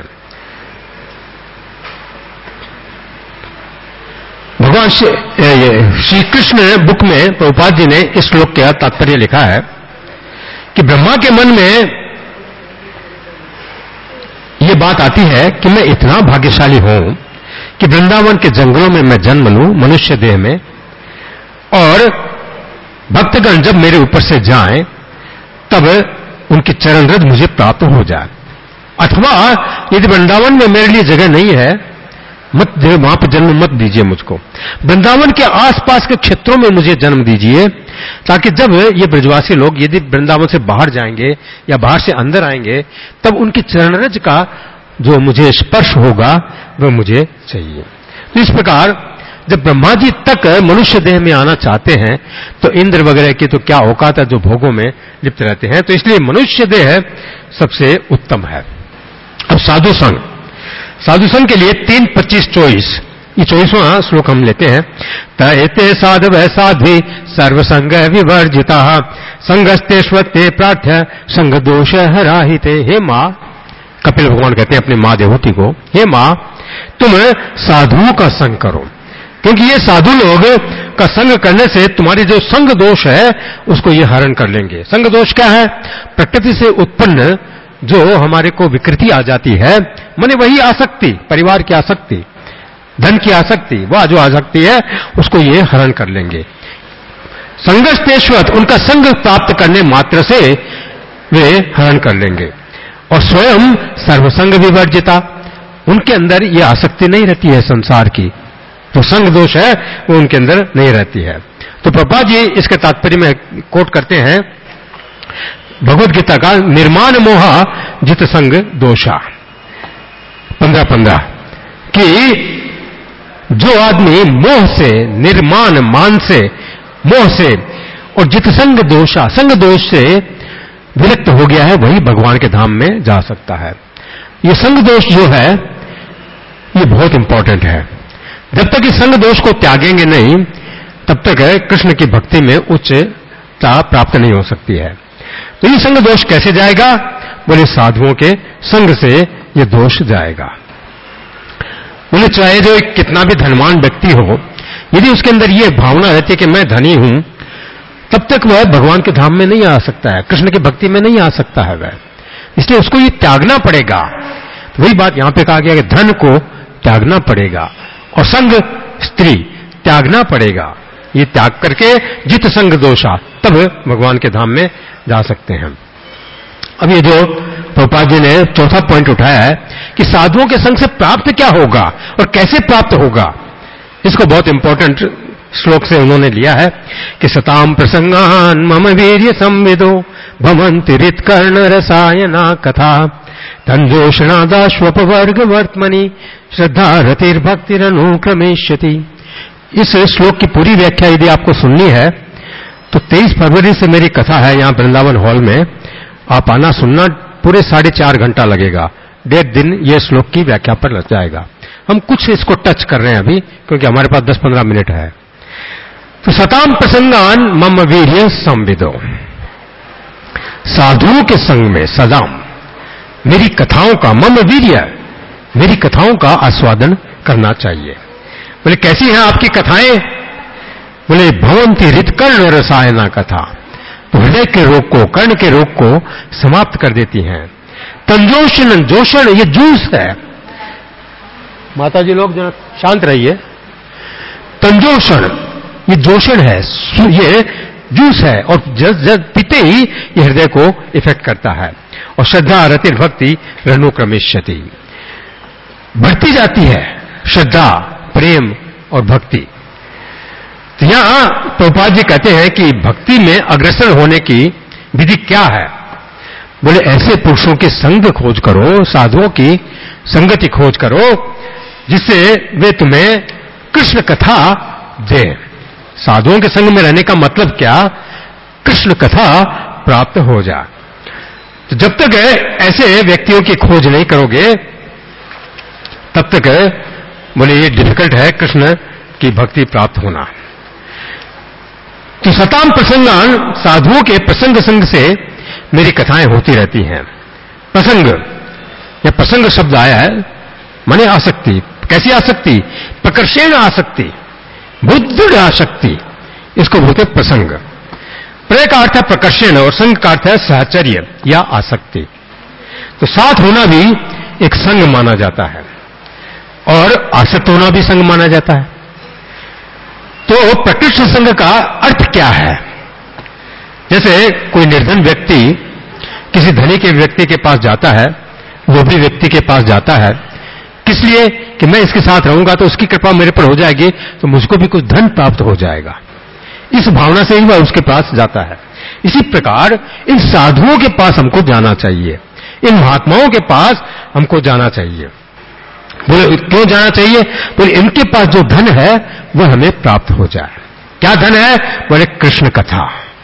भगवान श्री कृष्ण बुक में प्रभुपाद जी ने इस श्लोक का तात्पर्य लिखा है कि ब्रह्मा के मन में यह बात आती है कि मैं इतना भाग्यशाली हूं कि वृंदावन के जंगलों में मैं जन्म लूं मनुष्य देह में, और भक्तगण जब मेरे ऊपर से जाएं तब उनके चरण रज मुझे प्राप्त हो जाए। अथवा यदि वृंदावन में मेरे लिए जगह नहीं है, मत वहां पर जन्म मत दीजिए मुझको, वृंदावन के आसपास के क्षेत्रों में मुझे जन्म दीजिए, ताकि जब ये ब्रजवासी लोग यदि वृंदावन से बाहर जाएंगे या बाहर से अंदर आएंगे तब उनकी चरण रज का जो मुझे स्पर्श होगा वह मुझे चाहिए। तो इस प्रकार जब ब्रह्मा जी तक मनुष्य देह में आना चाहते हैं तो इंद्र वगैरह की तो क्या औकात है जो भोगों में लिप्त रहते हैं, तो इसलिए मनुष्य देह सबसे उत्तम है। अब साधु संघ, साधु संघ के लिए तीन पच्चीस चौबीस ये चौबीसवां श्लोक हम लेते हैं। तयते साधव साध्वी सर्वसंग विवर्जिता संगस्ते स्वते प्रार्थ्य संग दोष हराहिते। हे मां, कपिल भगवान कहते हैं अपनी मां देवहूति को, हे मां तुम साधुओं का संग करो, क्योंकि ये साधु लोग का संग करने से तुम्हारी जो संग दोष है उसको ये हरण कर लेंगे। संग दोष क्या है? प्रकृति से उत्पन्न जो हमारे को विकृति आ जाती है, माने वही आसक्ति, परिवार की आसक्ति, धन की आसक्ति, वह जो आसक्ति है उसको ये हरण कर लेंगे। संगस्तेश्वत, उनका संग प्राप्त करने मात्र से वे हरण कर लेंगे। और स्वयं सर्वसंग विवर्जिता, उनके अंदर ये आसक्ति नहीं रहती है संसार की, तो संग दोष है वो उनके अंदर नहीं रहती है। तो प्रभुपाद जी इसके तात्पर्य में कोट करते हैं भगवद गीता का, निर्माण मोहा जित संग दोषा पंद्रह पंद्रह, कि जो आदमी मोह से, निर्माण मान से, मोह से और जित संग दोषा, संग दोष से विरक्त हो गया है, वही भगवान के धाम में जा सकता है। ये संग दोष जो है ये बहुत इंपॉर्टेंट है। जब तक इस संग दोष को त्यागेंगे नहीं तब तक कृष्ण की भक्ति में उच्चता प्राप्त नहीं हो सकती है। तो ये संग दोष कैसे जाएगा? बोले साधुओं के संग से ये दोष जाएगा। बोले चाहे जो एक कितना भी धनवान व्यक्ति हो, यदि उसके अंदर ये भावना रहती है कि मैं धनी हूं, तब तक वह भगवान के धाम में नहीं आ सकता है, कृष्ण की भक्ति में नहीं आ सकता है वह, इसलिए उसको ये त्यागना पड़ेगा। तो वही बात यहां पे कहा गया कि धन को त्यागना पड़ेगा और संग स्त्री त्यागना पड़ेगा। ये त्याग करके जित संग दोषा, तब भगवान के धाम में जा सकते हैं। अब ये जो प्रभुपाद जी ने चौथा पॉइंट उठाया है कि साधुओं के संग से प्राप्त क्या होगा और कैसे प्राप्त होगा, इसको बहुत इंपॉर्टेंट श्लोक से उन्होंने लिया है कि सताम प्रसंगान मम वीर्य संविदो भवन्ति रित्कर्ण रसायना कथा तंजोषणादाश्वप वर्ग वर्तमनि श्रद्धा रतिर्भक्तिरनुक्रमेष्यति। इस श्लोक की पूरी व्याख्या यदि आपको सुननी है तो तेईस फरवरी से मेरी कथा है यहां वृंदावन हॉल में, आप आना सुनना, पूरे साढ़े चार घंटा लगेगा, डेढ़ दिन ये श्लोक की व्याख्या पर लग जाएगा। हम कुछ इसको टच कर रहे हैं अभी क्योंकि हमारे पास दस पंद्रह मिनट है। तो सताम प्रसंगान मम वीर्य संविदो, साधुओं के संग में सदाम मेरी कथाओं का, मम वीर्य मेरी कथाओं का आस्वादन करना चाहिए। बोले कैसी हैं आपकी कथाएं? बोले भवन्ति हृत्कर्ण रसायना कथा, तो हृदय के रोग को, कर्ण के रोग को समाप्त कर देती हैं। तंजोषण, जोषण, ये जूस है। माता जी लोग जरा शांत रहिए। तंजोषण ये जोषण है, ये जूस है, और जब जब पीते ही ये हृदय को इफेक्ट करता है। और श्रद्धा रति भक्ति रणुक्रमिष्यति, बढ़ती जाती है श्रद्धा, प्रेम और भक्ति। तो यहां प्रभुपाद जी कहते हैं कि भक्ति में अग्रसर होने की विधि क्या है? बोले ऐसे पुरुषों के संग खोज करो, साधुओं की संगति खोज करो, जिससे वे तुम्हें कृष्ण कथा दे। साधुओं के संग में रहने का मतलब क्या? कृष्ण कथा प्राप्त हो जाए। तो जब तक ऐसे व्यक्तियों की खोज नहीं करोगे तब तक बोले ये डिफिकल्ट है कृष्ण की भक्ति प्राप्त होना। तो सताम प्रसंगान, साधुओं के प्रसंग संग से मेरी कथाएं होती रहती हैं। प्रसंग, यह प्रसंग शब्द आया है माने आसक्ति। कैसी आसक्ति? प्रकर्षेण आसक्ति, बुद्ध आसक्ति, इसको बोलते प्रसंग। प्रय का अर्थ है प्रकर्षण और संग का अर्थ है सहचर्य या आसक्ति। तो साथ होना भी एक संग माना जाता है और आसक्त होना भी संग माना जाता है। तो प्रकृष्ट संग का अर्थ क्या है? जैसे कोई निर्धन व्यक्ति किसी धनी के व्यक्ति के पास जाता है, वो भी व्यक्ति के पास जाता है, किस लिए? कि मैं इसके साथ रहूंगा तो उसकी कृपा मेरे पर हो जाएगी, तो मुझको भी कुछ धन प्राप्त हो जाएगा। इस भावना से ही वह उसके पास जाता है। इसी प्रकार इन साधुओं के पास हमको जाना चाहिए, इन महात्माओं के पास हमको जाना चाहिए। बोले क्यों जाना चाहिए? बोले इनके पास जो धन है वह हमें प्राप्त हो जाए। क्या धन है? बोले कृष्ण कथा,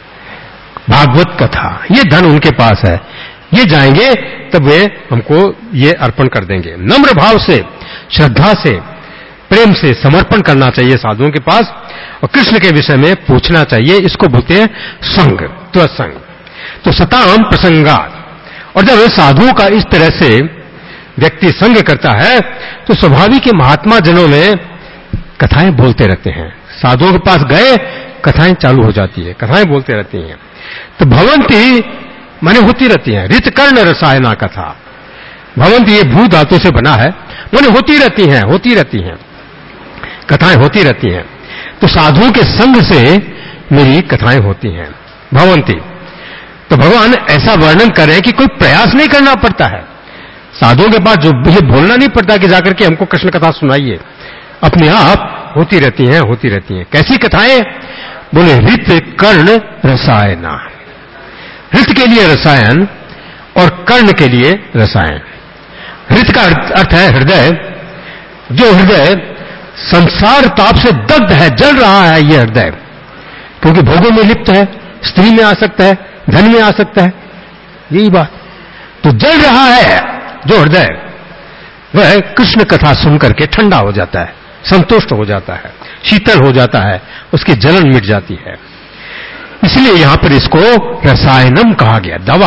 भागवत कथा, ये धन उनके पास है। ये जाएंगे तब वे हमको ये अर्पण कर देंगे। नम्र भाव से, श्रद्धा से, प्रेम से समर्पण करना चाहिए साधुओं के पास और कृष्ण के विषय में पूछना चाहिए। इसको बोलते हैं संग, त्वसंग। तो सताम प्रसंगात, और जब साधुओं का इस तरह से व्यक्ति संग करता है तो स्वाभाविक महात्मा जनों में कथाएं बोलते रहते हैं। साधुओं के पास गए, कथाएं चालू हो जाती है, कथाएं बोलते रहती हैं। तो भवंती माने होती रहती हैं। ऋतकर्ण रसायना कथा, भवंती ये भू धातु से बना है, माने होती रहती हैं, होती रहती हैं कथाएं, होती रहती हैं। तो साधुओं के संग से मेरी कथाएं होती हैं, भवंती। तो भगवान ऐसा वर्णन करें कि कोई प्रयास नहीं करना पड़ता है साधुओं के पास, जो ये बोलना नहीं पड़ता कि जाकर के हमको कृष्ण कथा सुनाइए, अपने आप होती रहती हैं, होती रहती हैं। कैसी कथाएं? बोले ऋत कर्ण रसायना, ऋत के लिए रसायन और कर्ण के लिए रसायन। ऋत का अर्थ है हृदय, जो हृदय संसार ताप से दग्ध है, जल रहा है ये हृदय, क्योंकि भोगों में लिप्त है, स्त्री में आ सकता है, धन में आ सकता है, यही बात। तो जल रहा है जो हृदय, वह कृष्ण कथा सुनकर के ठंडा हो जाता है, संतुष्ट हो जाता है, शीतल हो जाता है, उसकी जलन मिट जाती है। इसलिए यहां पर इसको रसायनम कहा गया, दवा।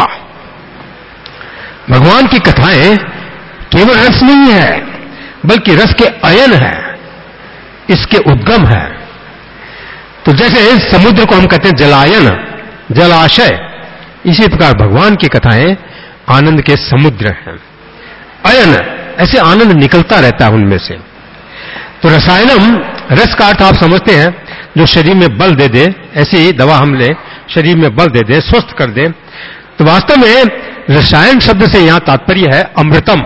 भगवान की कथाएं केवल रस नहीं है, बल्कि रस के अयन है, इसके उद्गम है। तो जैसे समुद्र को हम कहते हैं जलायन, जलाशय, इसी प्रकार भगवान की कथाएं आनंद के समुद्र हैं। अयन, ऐसे आनंद निकलता रहता है उनमें से। तो रसायनम, रस का अर्थ आप समझते हैं, जो शरीर में बल दे दे, ऐसी दवा हम ले, शरीर में बल दे दे, स्वस्थ कर दे। तो वास्तव में रसायन शब्द से यहां तात्पर्य है अमृतम।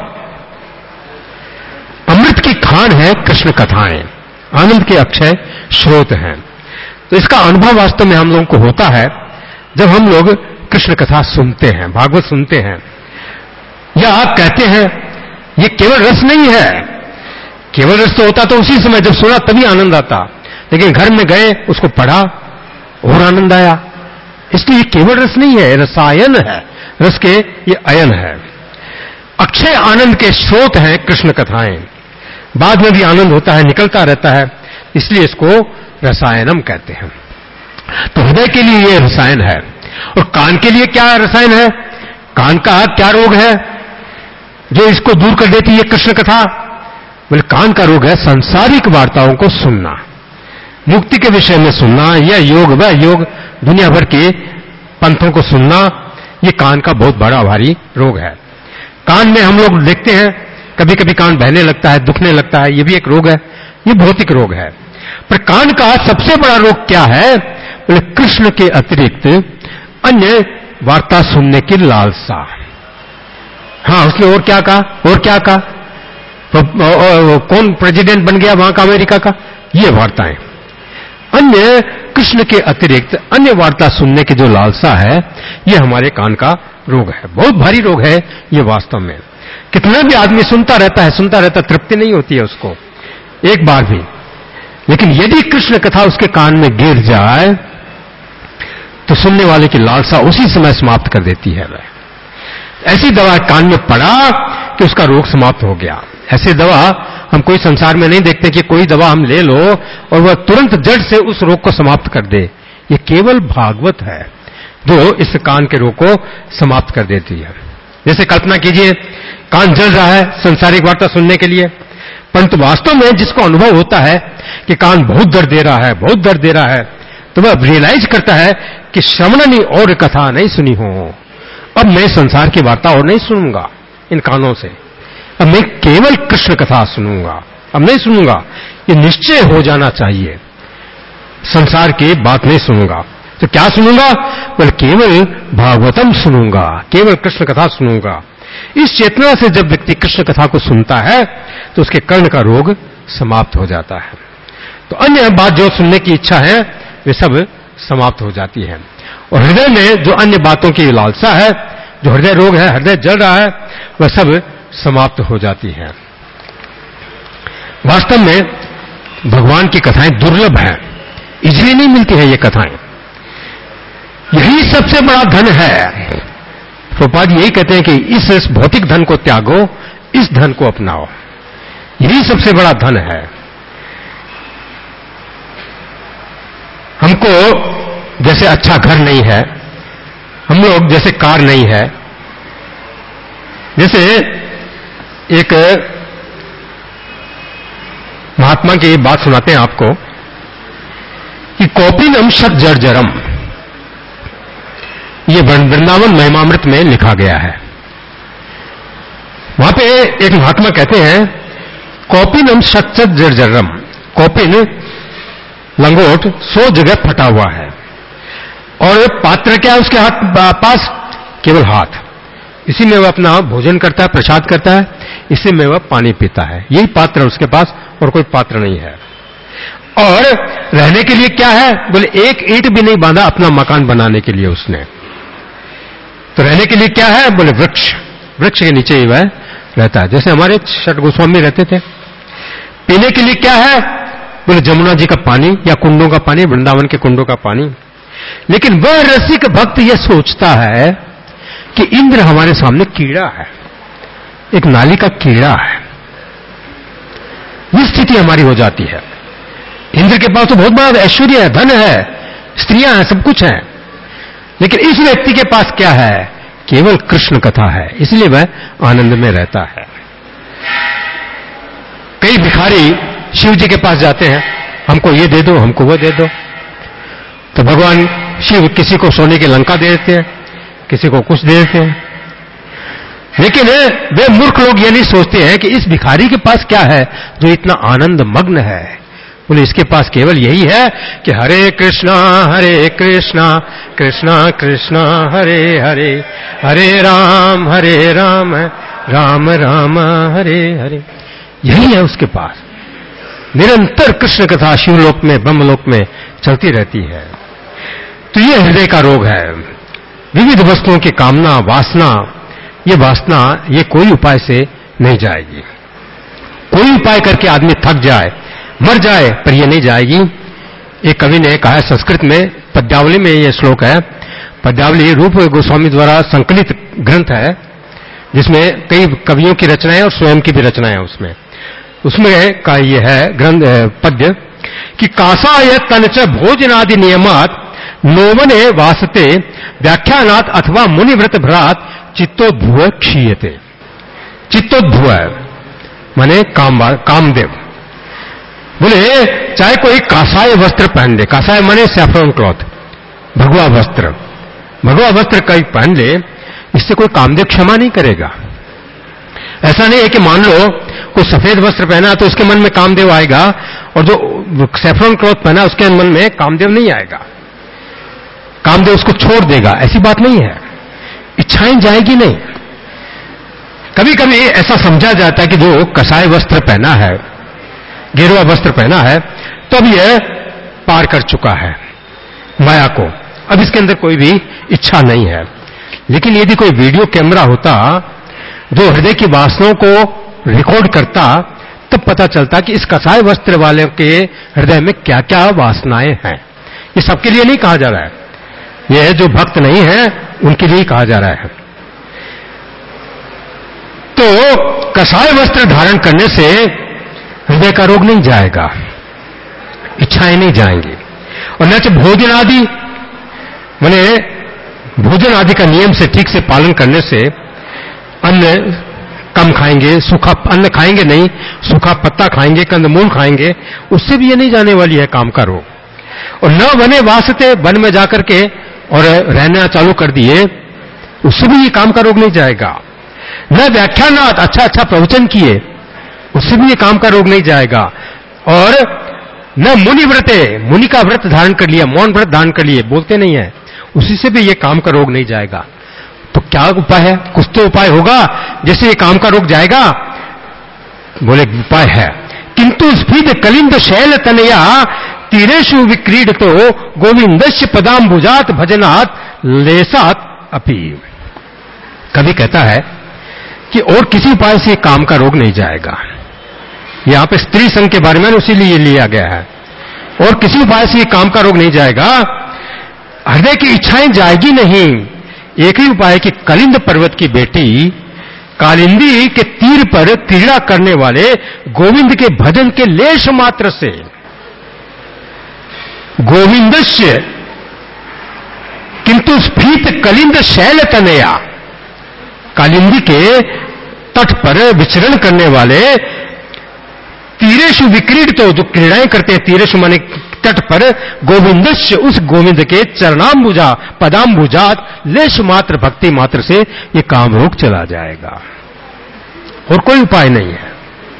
अमृत की खान है कृष्ण कथाएं, आनंद के अक्षय स्रोत हैं। तो इसका अनुभव वास्तव में हम लोगों को होता है जब हम लोग कृष्ण कथा सुनते हैं, भागवत सुनते हैं, या आप कहते हैं ये केवल रस नहीं है। केवल रस तो होता तो उसी समय जब सुना तभी आनंद आता, लेकिन घर में गए, उसको पढ़ा और आनंद आया। इसलिए ये केवल रस नहीं है, रसायन है, रस के ये अयन है। अक्षय आनंद के स्रोत हैं कृष्ण कथाएं, बाद में भी आनंद होता है, निकलता रहता है, इसलिए इसको रसायनम कहते हैं। तो हृदय के लिए ये रसायन है। और कान के लिए क्या रसायन है? कान का क्या रोग है जो इसको दूर कर देती है कृष्ण कथा? बोले कान का रोग है सांसारिक वार्ताओं को सुनना, मुक्ति के विषय में सुनना, यह योग वह योग, दुनिया भर के पंथों को सुनना, ये कान का बहुत बड़ा भारी रोग है। कान में हम लोग देखते हैं कभी कभी कान बहने लगता है, दुखने लगता है, ये भी एक रोग है, ये भौतिक रोग है। पर कान का सबसे बड़ा रोग क्या है? बोले कृष्ण के अतिरिक्त अन्य वार्ता सुनने की लालसा। हाँ, उसने और क्या कहा, और क्या कहा, तो कौन प्रेसिडेंट बन गया वहां का, अमेरिका का, ये वार्ताएं। अन्य कृष्ण के अतिरिक्त अन्य वार्ता सुनने की जो लालसा है, ये हमारे कान का रोग है, बहुत भारी रोग है ये वास्तव में। कितना भी आदमी सुनता रहता है, सुनता रहता, तृप्ति नहीं होती है उसको एक बार भी। लेकिन यदि कृष्ण कथा उसके कान में गिर जाए तो सुनने वाले की लालसा उसी समय समाप्त कर देती है। वह ऐसी दवा कान में पड़ा कि उसका रोग समाप्त हो गया। ऐसी दवा हम कोई संसार में नहीं देखते कि कोई दवा हम ले लो और वह तुरंत जड़ से उस रोग को समाप्त कर दे। ये केवल भागवत है जो इस कान के रोग को समाप्त कर देती है। जैसे कल्पना कीजिए, कान जल रहा है संसारिक वार्ता सुनने के लिए, परंतु वास्तव में जिसको अनुभव होता है कि कान बहुत दर्द दे रहा है, बहुत दर्द दे रहा है, तो वह रियलाइज करता है कि श्रवणनी और कथा नहीं सुनी हो, अब मैं संसार की वार्ता और नहीं सुनूंगा इन कानों से, अब मैं केवल कृष्ण कथा सुनूंगा, अब नहीं सुनूंगा। ये निश्चय हो जाना चाहिए, संसार की बात नहीं सुनूंगा। तो क्या सुनूंगा? बोले केवल भागवतम सुनूंगा, केवल कृष्ण कथा सुनूंगा। इस चेतना से जब व्यक्ति कृष्ण कथा को सुनता है तो उसके कर्ण का रोग समाप्त हो जाता है। तो अन्य बात जो सुनने की इच्छा है वे सब समाप्त हो जाती है, और हृदय में जो अन्य बातों की लालसा है, जो हृदय रोग है, हृदय जल रहा है, वह सब समाप्त हो जाती है। वास्तव में भगवान की कथाएं दुर्लभ हैं, इजली नहीं मिलती है ये कथाएं। यही सबसे बड़ा धन है। प्रभुपाद यही कहते हैं कि इस, इस भौतिक धन को त्यागो, इस धन को अपनाओ, यही सबसे बड़ा धन है। हमको जैसे अच्छा घर नहीं है, हम लोग जैसे कार नहीं है, जैसे एक महात्मा की बात सुनाते हैं आपको कि कौपीनम शत जर्जरम, ये वृंदावन महिमामृत में लिखा गया है। वहां पे एक महात्मा कहते हैं कौपीनम शत शत जर्जरम, कौपीन लंगोट सौ जगह फटा हुआ है, और पात्र क्या है उसके हाथ पास? केवल हाथ। इसी में वह अपना भोजन करता है, प्रसाद करता है, इसी में वह पानी पीता है, यही पात्र है उसके पास, और कोई पात्र नहीं है। और रहने के लिए क्या है? बोले एक ईंट भी नहीं बांधा अपना मकान बनाने के लिए उसने। तो रहने के लिए क्या है? बोले वृक्ष, वृक्ष के नीचे ही वह रहता है, जैसे हमारे छठ गोस्वामी रहते थे। पीने के लिए क्या है? बोले जमुना जी का पानी या कुंडों का पानी, वृंदावन के कुंडों का पानी। लेकिन वह रसिक भक्त यह सोचता है कि इंद्र हमारे सामने कीड़ा है, एक नाली का कीड़ा है। यह स्थिति हमारी हो जाती है। इंद्र के पास तो बहुत बड़ा ऐश्वर्य है, धन है, स्त्रियां हैं, सब कुछ है, लेकिन इस व्यक्ति के पास क्या है? केवल कृष्ण कथा है, इसलिए वह आनंद में रहता है। कई भिखारी शिव जी के पास जाते हैं, हमको ये दे दो, हमको वो दे दो, तो भगवान शिव किसी को सोने की लंका दे देते हैं, किसी को कुछ दे देते हैं। लेकिन वे मूर्ख लोग ये नहीं सोचते हैं कि इस भिखारी के पास क्या है जो इतना आनंद मग्न है। बोले इसके पास केवल यही है कि हरे कृष्णा हरे कृष्णा कृष्णा कृष्णा हरे हरे, हरे राम हरे राम राम राम हरे हरे, यही है उसके पास। निरंतर कृष्ण कथा शिवलोक में, ब्रह्मलोक में चलती रहती है। तो ये हृदय का रोग है। विविध वस्तुओं की कामना, वासना, ये वासना ये कोई उपाय से नहीं जाएगी। कोई उपाय करके आदमी थक जाए, मर जाए, पर ये नहीं जाएगी। एक कवि ने कहा है संस्कृत में, पद्यावली में ये श्लोक है। पद्यावली रूप गोस्वामी द्वारा संकलित ग्रंथ है, जिसमें कई कवियों की रचनाएं और स्वयं की भी रचनाएं हैं उसमें। उसमें का ये है ग्रंथ पद्य कि कासाय तनच भोजनादि नियमात नोवने वासते व्याख्यानात अथवा मुनिव्रत भ्रात चित्तोद्भुव क्षीयते। चित्तोद्भुव माने काम कामदेव। बोले चाहे कोई कासाय वस्त्र पहन ले, कासाय माने सैफ्रॉन क्लॉथ, भगवा वस्त्र, भगवा वस्त्र कहीं पहन ले, इससे कोई कामदेव क्षमा नहीं करेगा। ऐसा नहीं है कि मान लो कोई सफेद वस्त्र पहना तो उसके मन में कामदेव आएगा, और जो सैफरन क्लॉथ पहना उसके मन में कामदेव नहीं आएगा, कामदेव उसको छोड़ देगा। ऐसी बात नहीं है, इच्छाएं जाएगी नहीं। कभी कभी ऐसा समझा जाता है कि जो कसाय वस्त्र पहना है, गेरुआ वस्त्र पहना है, तो अब यह पार कर चुका है माया को, अब इसके अंदर कोई भी इच्छा नहीं है। लेकिन यदि कोई वीडियो कैमरा होता जो हृदय की वासनाओं को रिकॉर्ड करता, तब पता चलता कि इस कसाय वस्त्र वाले के हृदय में क्या क्या वासनाएं हैं। ये सबके लिए नहीं कहा जा रहा है, यह जो भक्त नहीं है उनके लिए कहा जा रहा है। तो कसाय वस्त्र धारण करने से हृदय का रोग नहीं जाएगा, इच्छाएं नहीं जाएंगी। और न तो भोजन आदि, माने भोजन आदि का नियम से ठीक से पालन करने से अन्न कम खाएंगे, सूखा अन्न खाएंगे नहीं, सूखा पत्ता खाएंगे, कंदमूल खाएंगे, उससे भी ये नहीं जाने वाली है काम का रोग। और न वने वासते, वन में जाकर के और रहना चालू कर दिए, उससे भी ये काम का रोग नहीं जाएगा। न व्याख्यानात, अच्छा अच्छा प्रवचन किए, उससे भी ये काम का रोग नहीं जाएगा। और न मुनि व्रते, मुनि का व्रत धारण कर लिया, मौन व्रत धारण कर लिए, बोलते नहीं है, उसी से भी ये काम का रोग नहीं जाएगा। तो क्या उपाय है? कुछ तो उपाय होगा जैसे ये काम का रोग जाएगा। बोले उपाय है, किंतु स्फीत कलिंद शैल तनया तीरेशु विक्रीड तो गोविंदस्य पदाम्बुजात भजनात लेसात अपी। कभी कहता है कि और किसी उपाय से काम का रोग नहीं जाएगा। यहां पे स्त्री संघ के बारे में उसीलिए लिया गया है, और किसी उपाय से काम का रोग नहीं जाएगा। हृदय की इच्छाएं जाएगी नहीं। एक ही उपाय कि कलिंद पर्वत की बेटी कालिंदी के तीर पर क्रीड़ा करने वाले गोविंद के भजन के लेश मात्र से, गोविंदस्य किंतु स्फीत कलिंद शैल तनया, कालिंदी के तट पर विचरण करने वाले तीरेशु विक्रीड, तो जो क्रीड़ाएं करते हैं, तीरेशु माने तट पर, गोविंदस्य उस गोविंद के चरणाम्बुजा पदाम्बुजात लेश मात्र भक्ति मात्र से ये काम रोग चला जाएगा। और कोई उपाय नहीं है,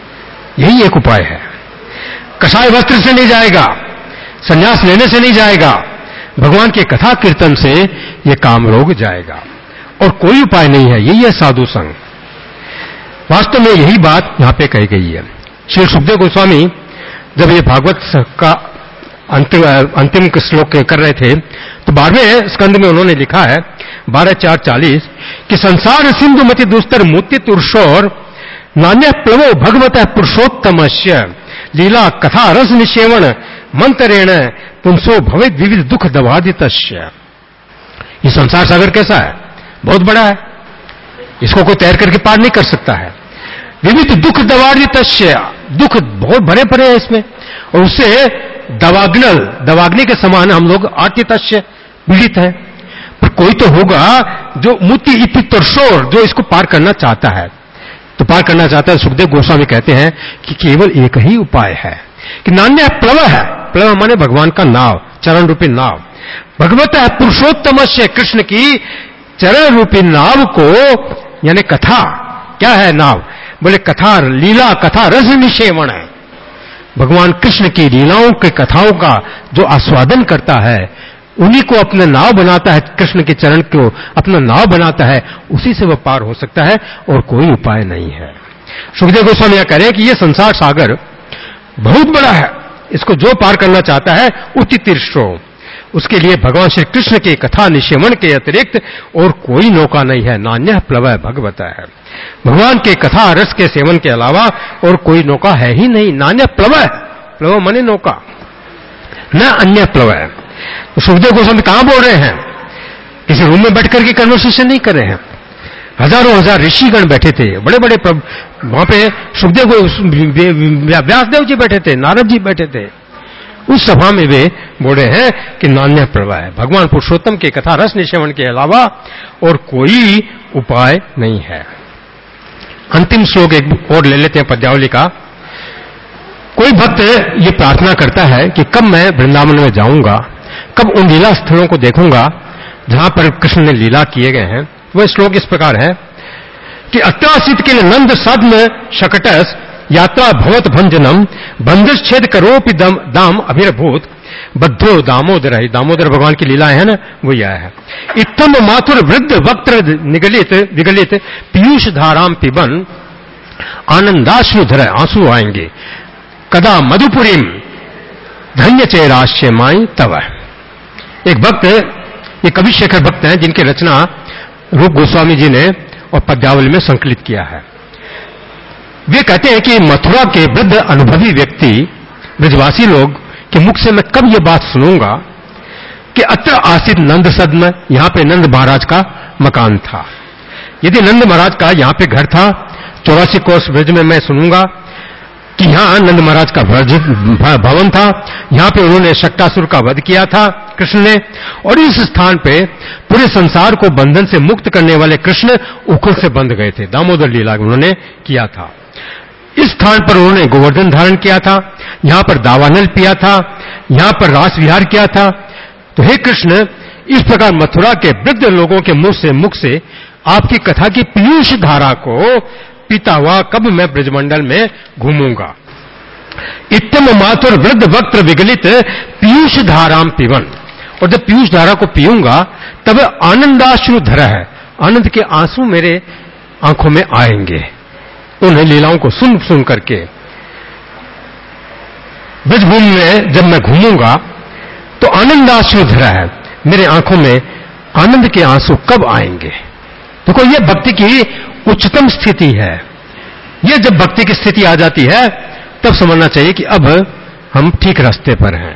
यही एक उपाय है। कसाय वस्त्र से नहीं जाएगा, संन्यास लेने से नहीं जाएगा, भगवान के कथा कीर्तन से ये काम रोग जाएगा। और कोई उपाय नहीं है, यही है साधु संग। वास्तव में यही बात यहां पे कही गई है। श्री सुखदेव गोस्वामी जब ये भागवत का अंतिम अंतिम श्लोक कर रहे थे, तो बारहवें स्कंद में उन्होंने लिखा है बारह चार चालीस कि संसार सिंधु मति दुस्तर मूर्ति तुर्षोर नान्य प्लवो भगवत पुरुषोत्तमस्य लीला कथा रस निषेवण मंत्रेण पुंसो भवित विविध दुख दवादितस्य। ये संसार सागर कैसा है? बहुत बड़ा है, इसको कोई तैर करके पार नहीं कर सकता है। विविध दुख दवादितस्य, दुख बहुत भरे पड़े हैं इसमें, और उससे दवाग्नल, दवाग्नि के समान हम लोग आतितस्य पीड़ित हैं। पर कोई तो होगा जो मुति इति तुर्षोर, जो इसको पार करना चाहता है। तो पार करना चाहता है, सुखदेव गोस्वामी कहते हैं कि केवल एक ही उपाय है कि नान्य प्लव है, प्लव माने भगवान का नाव, चरण रूपी नाव, भगवत पुरुषोत्तमस्य, कृष्ण की चरण रूपी नाव को, यानी कथा। क्या है नाव? बोले कथा, लीला कथा रस निषेवण है। भगवान कृष्ण की लीलाओं की कथाओं का जो आस्वादन करता है, उन्हीं को अपना नाव बनाता है, कृष्ण के चरण को अपना नाव बनाता है, उसी से वह पार हो सकता है, और कोई उपाय नहीं है। सुखदेव गोस्वामी यह कह रहे हैं कि यह संसार सागर बहुत बड़ा है, इसको जो पार करना चाहता है उतितीर्षो, उसके लिए भगवान श्री कृष्ण की कथा निषेवण के अतिरिक्त और कोई नौका नहीं है। नान्य प्लवय भगवत है, भगवान के कथा रस के सेवन के अलावा और कोई नौका है ही नहीं। नान्य प्लवय, प्लव माने नौका, न अन्य प्लवय। तो सुखदेव गोस्वामी कहां बोल रहे हैं? किसी रूम में बैठ करके कन्वर्सेशन नहीं कर रहे हैं। हजारों हजार ऋषिगण बैठे थे, बड़े बड़े वहां पे सुखदेव व्यासदेव जी बैठे थे, नारद जी बैठे थे। उस सभा में वे बोल रहे हैं कि नान्य प्रवाह है, भगवान पुरुषोत्तम के कथा रस निषेवण के अलावा और कोई उपाय नहीं है। अंतिम श्लोक एक और ले लेते हैं पद्यावली का। कोई भक्त ये प्रार्थना करता है कि कब मैं वृंदावन में जाऊंगा, कब उन लीला स्थलों को देखूंगा जहां पर कृष्ण ने लीला किए गए हैं। वह श्लोक इस प्रकार है कि अत्रासित के नंद सद्म शकटस यात्रा भवत भंजनम बंधस छेद करोपि दम दाम अभिरभूत बद्धो दामोदर है। दामोदर भगवान की लीला है ना, वो यह है। इत्तम माथुर वृद्ध वक्त्र निगलित विगलित पीयूष धाराम पिबन आनंदाश्रुधर, आंसू आएंगे। कदा मधुपुरीम धन्य चेराश्य माई तव। एक भक्त, ये कवि शेखर भक्त हैं जिनकी रचना रूप गोस्वामी जी ने और पद्यावली में संकलित किया है। वे कहते हैं कि मथुरा के वृद्ध अनुभवी व्यक्ति ब्रजवासी लोग के मुख से मैं कब यह बात सुनूंगा कि अत्र आसित नंद सद्म, यहां पे नंद महाराज का मकान था। यदि नंद महाराज का यहां पे घर था, चौरासी कोस ब्रज में मैं सुनूंगा कि यहां नंद महाराज का भवन था, यहां पे उन्होंने शक्टासुर का वध किया था कृष्ण ने, और इस स्थान पे पूरे संसार को बंधन से मुक्त करने वाले कृष्ण उखुर से बंध गए थे। दामोदर लीला उन्होंने किया था। इस स्थान पर उन्होंने गोवर्धन धारण किया था, यहां पर दावानल पिया था, यहां पर रास विहार किया था। तो हे कृष्ण, इस प्रकार मथुरा के वृद्ध लोगों के मुंह से मुख से आपकी कथा की पीयूष धारा को पीता हुआ कब मैं ब्रजमंडल में घूमूंगा। इत्तम मातुर वृद्ध वक्त्र विगलित पीयूष धाराम पिवन, और जब पीयूष धारा को पीऊंगा तब आनंदाश्रुधर है, आनंद के आंसू मेरे आंखों में आएंगे। उन्हें लीलाओं को सुन सुन करके ब्रजभूमि में जब मैं घूमूंगा तो आनंदाश्रुधर है, मेरे आंखों में आनंद के आंसू कब आएंगे। देखो, यह भक्ति की उच्चतम स्थिति है। यह जब भक्ति की स्थिति आ जाती है तब समझना चाहिए कि अब हम ठीक रास्ते पर हैं।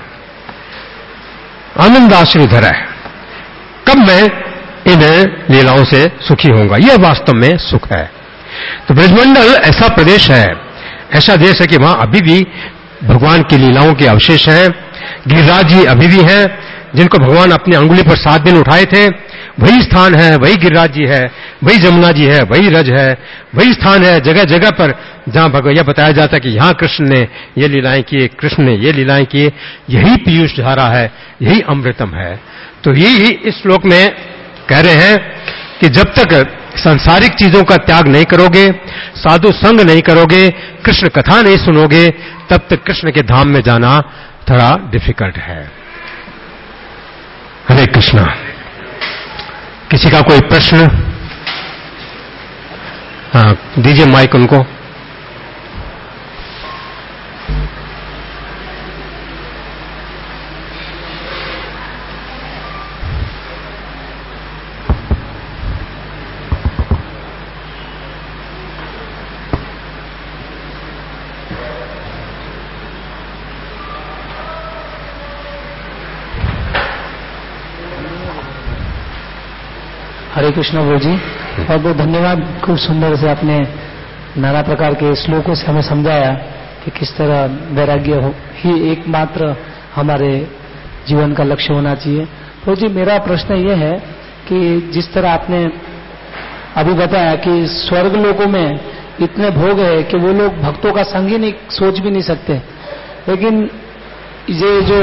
आनंदाश्रुधर है, कब मैं इन लीलाओं से सुखी होऊंगा, यह वास्तव में सुख है। तो ब्रजमंडल ऐसा प्रदेश है, ऐसा देश है कि वहां अभी भी भगवान की लीलाओं के अवशेष हैं। गिरिराज जी अभी भी हैं, जिनको भगवान अपनी अंगुली पर सात दिन उठाए थे। वही स्थान है, वही गिरिराज जी है, वही जमुना जी है, वही रज है, वही स्थान है जगह जगह पर जहां भगवैया बताया जाता है कि यहां कृष्ण ने ये लीलाएं किए, कृष्ण ने ये लीलाएं किए। यही पीयूष धारा है, यही अमृतम है। तो यही इस श्लोक में कह रहे हैं कि जब तक सांसारिक चीजों का त्याग नहीं करोगे, साधु संग नहीं करोगे, कृष्ण कथा नहीं सुनोगे, तब तक कृष्ण के धाम में जाना थोड़ा डिफिकल्ट है। हरे कृष्णा। किसी का कोई प्रश्न? हाँ, दीजिए माइक उनको। हरे कृष्ण प्रभु जी, बहुत बहुत धन्यवाद। खूब सुंदर से आपने नाना प्रकार के श्लोकों से हमें समझाया कि किस तरह वैराग्य हो ही एकमात्र हमारे जीवन का लक्ष्य होना चाहिए। प्रभु जी, मेरा प्रश्न यह है कि जिस तरह आपने अभी बताया कि स्वर्ग लोकों में इतने भोग है कि वो लोग भक्तों का संग ही नहीं सोच भी नहीं सकते, लेकिन ये जो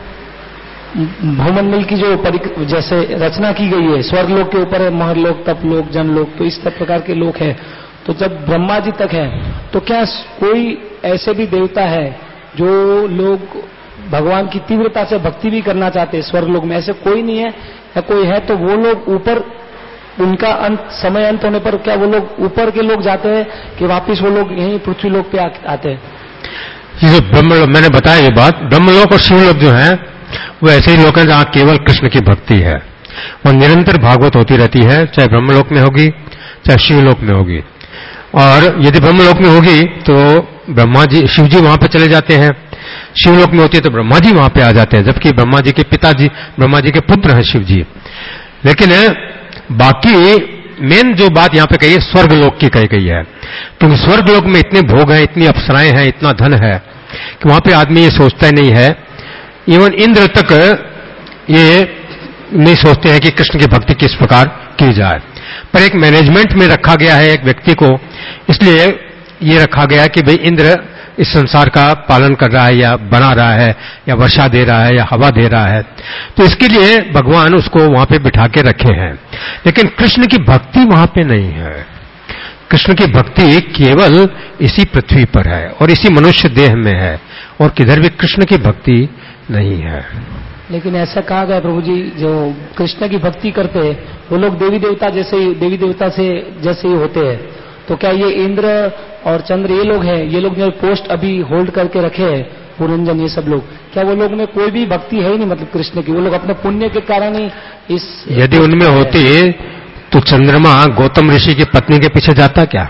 भूमंडल की जो जैसे रचना की गई है, स्वर्ग लोक के ऊपर है, महरलोक, तपलोक, जनलोक, तो इस तरह प्रकार के लोक है। तो जब ब्रह्मा जी तक है तो क्या कोई ऐसे भी देवता है जो लोग भगवान की तीव्रता से भक्ति भी करना चाहते हैं स्वर्ग लोक में? ऐसे कोई नहीं है, या कोई है तो वो लोग ऊपर, उनका अंत, समय अंत होने पर क्या वो लोग ऊपर के लोग जाते हैं कि वापिस वो लोग यहीं पृथ्वी लोक पे आते हैं? ये जो ब्रह्मलोक, मैंने बताया ये बात, ब्रह्मलोक और शिवलोक जो है वो ऐसे ही लोग हैं जहां केवल कृष्ण की भक्ति है। वह निरंतर भागवत होती रहती है, चाहे ब्रह्मलोक में होगी चाहे शिवलोक में होगी। और यदि ब्रह्मलोक में होगी तो ब्रह्मा जी, शिव जी वहां पे चले जाते हैं, शिवलोक में होती है तो ब्रह्मा जी वहां पे आ जाते हैं, जबकि ब्रह्मा जी के पिताजी, ब्रह्मा जी के पुत्र हैं शिव जी। लेकिन बाकी मेन जो बात यहां पे कही है स्वर्गलोक की कही गई है, क्योंकि स्वर्गलोक में इतने भोग हैं, इतनी अप्सराएं हैं, इतना धन है कि वहां पे आदमी ये सोचता ही नहीं है, इवन इंद्र तक ये नहीं सोचते हैं कि कृष्ण की भक्ति किस प्रकार की जाए। पर एक मैनेजमेंट में रखा गया है एक व्यक्ति को, इसलिए ये रखा गया कि भाई इंद्र इस संसार का पालन कर रहा है या बना रहा है या वर्षा दे रहा है या हवा दे रहा है, तो इसके लिए भगवान उसको वहां पे बिठा के रखे हैं। लेकिन कृष्ण की भक्ति वहां पे नहीं है। कृष्ण की भक्ति केवल इसी पृथ्वी पर है और इसी मनुष्य देह में है, और किधर भी कृष्ण की भक्ति नहीं है। लेकिन ऐसा कहा गया प्रभु जी, जो कृष्ण की भक्ति करते हैं वो लोग देवी देवता जैसे ही देवी देवता से जैसे ही होते हैं। तो क्या ये इंद्र और चंद्र ये लोग हैं, ये लोग जो पोस्ट अभी होल्ड करके रखे हैं, पुरंजन ये सब लोग, क्या वो लोग में कोई भी भक्ति है ही नहीं, मतलब कृष्ण की? वो लोग अपने पुण्य के कारण ही इस, यदि उनमें होती तो चंद्रमा गौतम ऋषि की पत्नी के पीछे जाता क्या?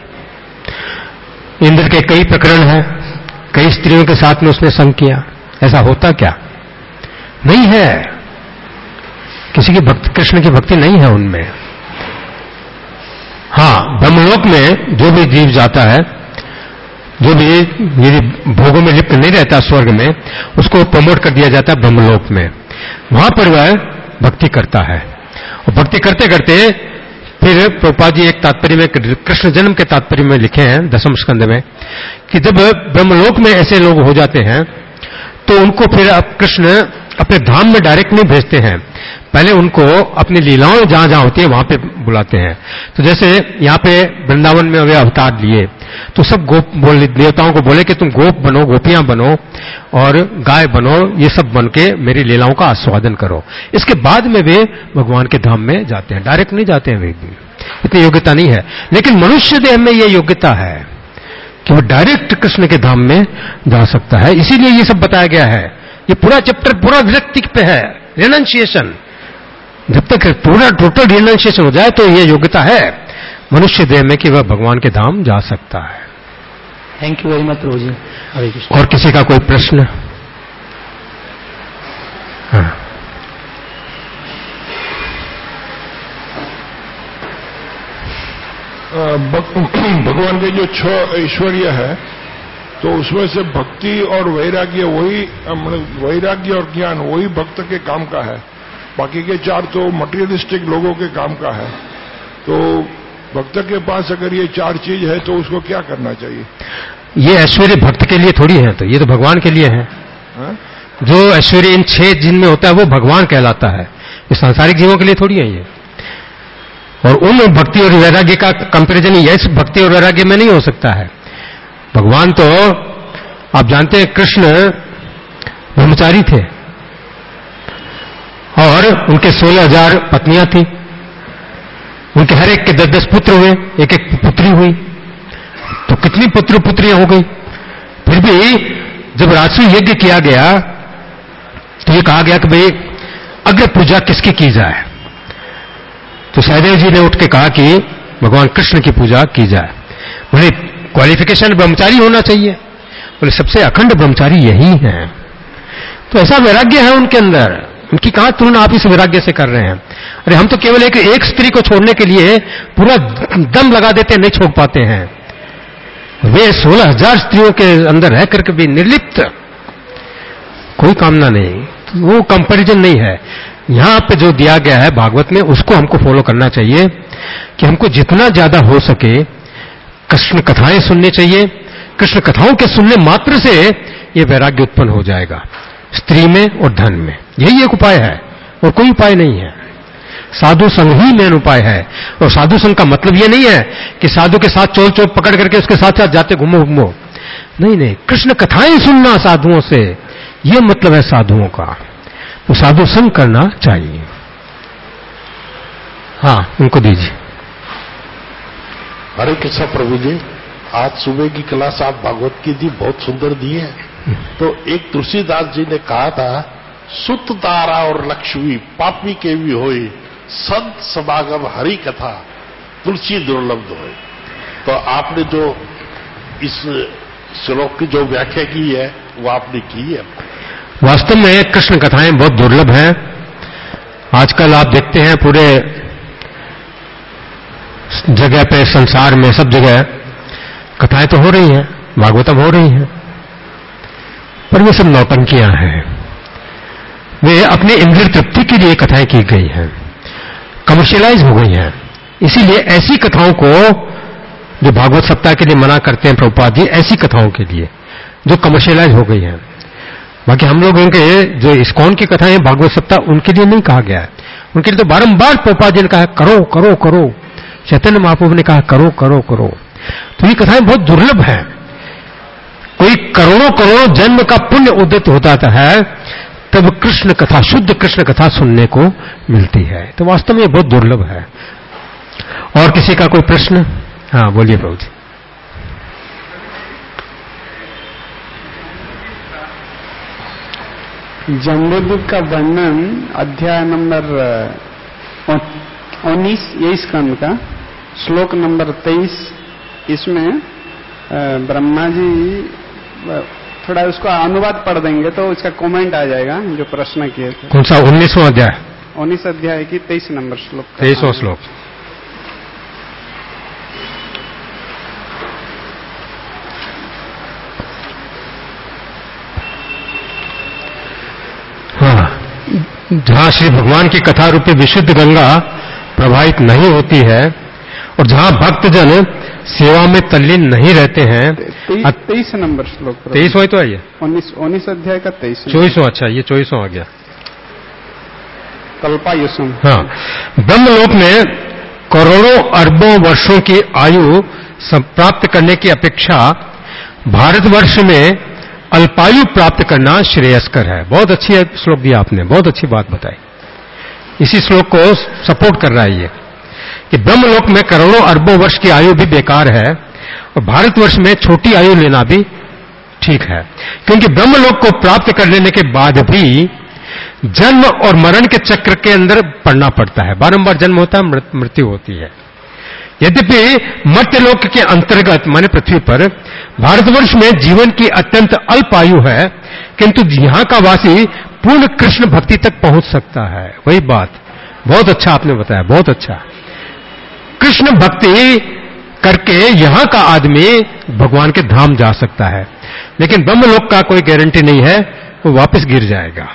इंद्र के कई प्रकरण हैं, कई स्त्रियों के साथ में उसने संग किया, ऐसा होता क्या? नहीं है। किसी की भक्ति, कृष्ण की भक्ति नहीं है उनमें। हाँ, ब्रह्मलोक में जो भी जीव जाता है, जो भी यदि भोगों में लिप्त नहीं रहता स्वर्ग में, उसको प्रमोट कर दिया जाता है ब्रह्मलोक में। वहां पर वह भक्ति करता है, और भक्ति करते करते फिर प्रभुपाद जी एक तात्पर्य में, कृष्ण जन्म के तात्पर्य में लिखे हैं दसम स्कंद में, कि जब ब्रह्मलोक में ऐसे लोग हो जाते हैं तो उनको फिर अब कृष्ण अपने धाम में डायरेक्ट नहीं भेजते हैं, पहले उनको अपनी लीलाओं जहां जहां होती है वहां पे बुलाते हैं। तो जैसे यहाँ पे वृंदावन में वे अवतार लिए तो सब गोप बोले, देवताओं को बोले कि तुम गोप बनो, गोपियां बनो और गाय बनो, ये सब बन के मेरी लीलाओं का आस्वादन करो। इसके बाद में वे भगवान के धाम में जाते हैं, डायरेक्ट नहीं जाते हैं, वे भी इतनी योग्यता नहीं है। लेकिन मनुष्य देह में यह योग्यता है कि वो डायरेक्ट कृष्ण के धाम में जा सकता है, इसीलिए ये सब बताया गया है। ये पूरा चैप्टर पूरा विरक्ति पे है, रिनंसिएशन। जब तक पूरा टोटल रिनंसिएशन हो जाए तो ये योग्यता है मनुष्य देह में कि वह भगवान के धाम जा सकता है। थैंक यू वेरी मच प्रभु जी। हरे कृष्ण। और किसी का कोई प्रश्न? हाँ। भगवान के जो छह ऐश्वर्य है तो उसमें से भक्ति और वैराग्य वही, वैराग्य और ज्ञान वही भक्त के काम का है, बाकी के चार तो मटेरियलिस्टिक लोगों के काम का है। तो भक्त के पास अगर ये चार चीज है तो उसको क्या करना चाहिए? ये ऐश्वर्य भक्त के लिए थोड़ी है, तो ये तो भगवान के लिए है। हा? जो ऐश्वर्य इन छह जिनमें होता है वो भगवान कहलाता है, ये सांसारिक जीवों के लिए थोड़ी है ये। और उन भक्ति और वैराग्य का कंपैरिजन इस भक्ति और वैराग्य में नहीं हो सकता है। भगवान तो आप जानते हैं कृष्ण ब्रह्मचारी थे और उनके सोलह हजार पत्नियां थी, उनके हर एक के दस दस पुत्र हुए, एक एक पुत्री हुई, तो कितनी पुत्र पुत्रियां हो गई। फिर भी जब राजसूय यज्ञ किया गया तो ये कहा गया कि भाई अग्र पूजा किसकी की जाए, तो सहदेव जी ने उठ के कहा कि भगवान कृष्ण की पूजा की जाए। बोले क्वालिफिकेशन ब्रह्मचारी होना चाहिए, बोले सबसे अखंड ब्रह्मचारी यही है। तो ऐसा वैराग्य है उनके अंदर, उनकी कहां तुलना आप इस वैराग्य से कर रहे हैं? अरे हम तो केवल एक एक स्त्री को छोड़ने के लिए पूरा दम लगा देते हैं, नहीं छोड़ पाते हैं। वे सोलह हजार स्त्रियों के अंदर रह करके भी निर्लिप्त, कोई कामना नहीं, तो वो कंपैरिजन नहीं है। यहां पे जो दिया गया है भागवत में उसको हमको फॉलो करना चाहिए कि हमको जितना ज्यादा हो सके कृष्ण कथाएं सुननी चाहिए। कृष्ण कथाओं के सुनने मात्र से ये वैराग्य उत्पन्न हो जाएगा, स्त्री में और धन में। यही एक उपाय है और कोई उपाय नहीं है। साधु संग ही मेन उपाय है। और साधु संग का मतलब ये नहीं है कि साधु के साथ चोर चोर पकड़ करके उसके साथ साथ जाते घूमो घूमो, नहीं नहीं, कृष्ण कथाएं सुनना साधुओं से, ये मतलब है साधुओं का। तो साधु संग करना चाहिए। हाँ, उनको दीजिए। हरे कृष्ण प्रभु जी, आज सुबह की क्लास आप भागवत की दी, बहुत सुंदर दी है। तो एक तुलसीदास जी ने कहा था, सुत तारा और लक्ष्मी पापी के भी होई, संत समागम हरि कथा तुलसी दुर्लभ होए। तो आपने जो इस श्लोक की जो व्याख्या की है वो आपने की है। वास्तव में कृष्ण कथाएं बहुत दुर्लभ हैं। आजकल आप देखते हैं पूरे जगह पे, संसार में सब जगह कथाएं तो हो रही हैं, भागवतम हो रही हैं, पर वे सब नौटंकियां हैं। वे अपने इंद्रिय तृप्ति के लिए कथाएं की गई हैं, कमर्शियलाइज हो गई हैं। इसीलिए ऐसी कथाओं को जो भागवत सप्ताह के लिए मना करते हैं प्रभुपाद जी, ऐसी कथाओं के लिए जो कमर्शियलाइज हो गई हैं। बाकी हम लोगों के जो इस्कॉन की कथाएं भागवत सप्ताह, उनके लिए नहीं कहा गया है। उनके लिए तो बारंबार प्रभुपाद जी ने कहा है, करो करो करो, चैतन्य महाप्रभु ने कहा करो करो करो। तो ये कथाएं बहुत दुर्लभ हैं। कोई करोड़ों करोड़ों जन्म का पुण्य उदित होता है तब कृष्ण कथा, शुद्ध कृष्ण कथा सुनने को मिलती है। तो वास्तव में ये बहुत दुर्लभ है। और किसी का कोई प्रश्न? हाँ बोलिए प्रभु जी। जम्बूद्वीप का वर्णन अध्याय नंबर उन्नीस, यही स्कंद का श्लोक नंबर तेईस, इसमें ब्रह्मा जी थोड़ा उसका अनुवाद पढ़ देंगे तो इसका कमेंट आ जाएगा जो प्रश्न किए थे। कौन सा? उन्नीसवां अध्याय? उन्नीस अध्याय की तेईस नंबर श्लोक। तेईसवां श्लोक। हाँ, जहां श्री भगवान की कथा रूपी विशुद्ध गंगा प्रवाहित नहीं होती है और जहां भक्तजन सेवा में तल्लीन नहीं रहते हैं। तेईस नंबर श्लोक। तेईसवां तो है ये? उन्नीस उन्नीस अध्याय का तेईस। चौबीसवां? अच्छा, ये चौबीसवां आ गया। कल्पायुषम। हाँ, ब्रह्मलोक में करोड़ों अरबों वर्षों की आयु प्राप्त करने की अपेक्षा भारतवर्ष में अल्पायु प्राप्त करना श्रेयस्कर है। बहुत अच्छी श्लोक दिया आपने, बहुत अच्छी बात बताई। इसी श्लोक को सपोर्ट कर रहा है ये कि ब्रह्मलोक में करोड़ों अरबों वर्ष की आयु भी बेकार है और भारतवर्ष में छोटी आयु लेना भी ठीक है, क्योंकि ब्रह्मलोक को प्राप्त कर लेने के बाद भी जन्म और मरण के चक्र के अंदर पड़ना पड़ता है। बारंबार जन्म होता है, मृत्यु होती है। यद्यपि मर्त्यलोक के अंतर्गत माने पृथ्वी पर भारतवर्ष में जीवन की अत्यंत अल्प आयु है, किंतु यहां का वासी पूर्ण कृष्ण भक्ति तक पहुंच सकता है। वही बात, बहुत अच्छा आपने बताया, बहुत अच्छा। कृष्ण भक्ति करके यहां का आदमी भगवान के धाम जा सकता है, लेकिन ब्रह्मलोक का कोई गारंटी नहीं है, वो वापस गिर जाएगा।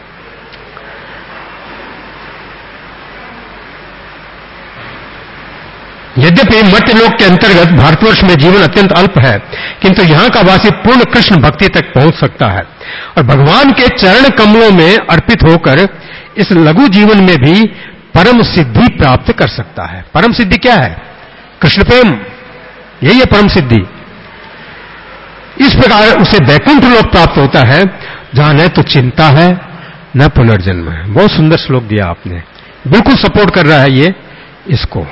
यद्यपि मर्त्यलोक के अंतर्गत भारतवर्ष में जीवन अत्यंत अल्प है, किंतु यहां का वासी पूर्ण कृष्ण भक्ति तक पहुंच सकता है और भगवान के चरण कमलों में अर्पित होकर इस लघु जीवन में भी परम सिद्धि प्राप्त कर सकता है। परम सिद्धि क्या है? कृष्ण प्रेम, यही है परम सिद्धि। इस प्रकार उसे वैकुंठ लोक प्राप्त होता है जहां न तो चिंता है न पुनर्जन्म है। बहुत सुंदर श्लोक दिया आपने, बिल्कुल सपोर्ट कर रहा है ये इसको।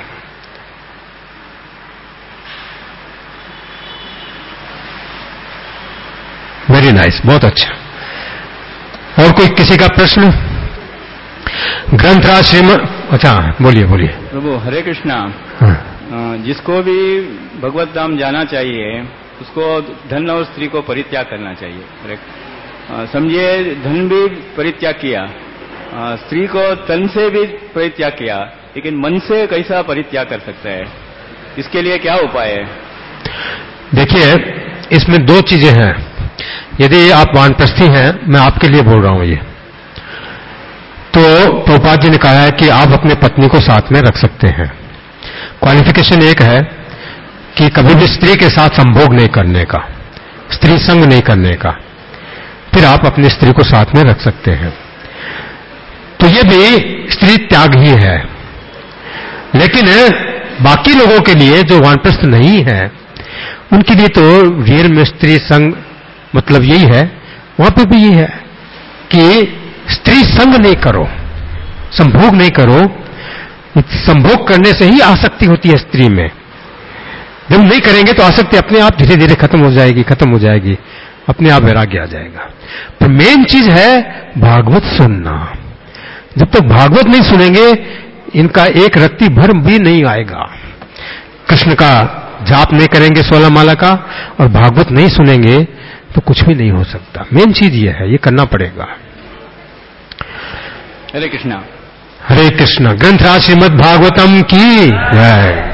वेरी नाइस, बहुत अच्छा। और कोई किसी का प्रश्न? ग्रंथराज श्रीमद, अच्छा बोलिए बोलिए। प्रभु हरे कृष्णा। हाँ। जिसको भी भगवत धाम जाना चाहिए उसको धन और स्त्री को परित्याग करना चाहिए। समझिए धन भी परित्याग किया, स्त्री को तन से भी परित्याग किया, लेकिन मन से कैसा परित्याग कर सकता है? इसके लिए क्या उपाय है? देखिए, इसमें दो चीजें हैं। यदि आप वानप्रस्थी हैं, मैं आपके लिए बोल रहा हूं ये, तो प्रभुपाद जी ने कहा है कि आप अपने पत्नी को साथ में रख सकते हैं। क्वालिफिकेशन एक है कि कभी भी स्त्री के साथ संभोग नहीं करने का, स्त्री संग नहीं करने का, फिर आप अपनी स्त्री को साथ में रख सकते हैं। तो ये भी स्त्री त्याग ही है। लेकिन बाकी लोगों के लिए जो वानप्रस्थ नहीं है, उनके लिए तो रियल में स्त्री संग मतलब यही है, वहां पे भी यही है कि स्त्री संग नहीं करो, संभोग नहीं करो। संभोग करने से ही आसक्ति होती है स्त्री में। जब नहीं करेंगे तो आसक्ति अपने आप धीरे धीरे खत्म हो जाएगी, खत्म हो जाएगी, अपने आप वैराग्य आ जाएगा। तो मेन चीज है भागवत सुनना। जब तक भागवत नहीं सुनेंगे, इनका एक रत्ती भर भी नहीं आएगा। कृष्ण का जाप नहीं करेंगे सोलह माला का और भागवत नहीं सुनेंगे तो कुछ भी नहीं हो सकता। मेन चीज ये है, ये करना पड़ेगा। हरे कृष्णा। हरे कृष्णा। ग्रंथराज श्रीमद् भागवतम की जय।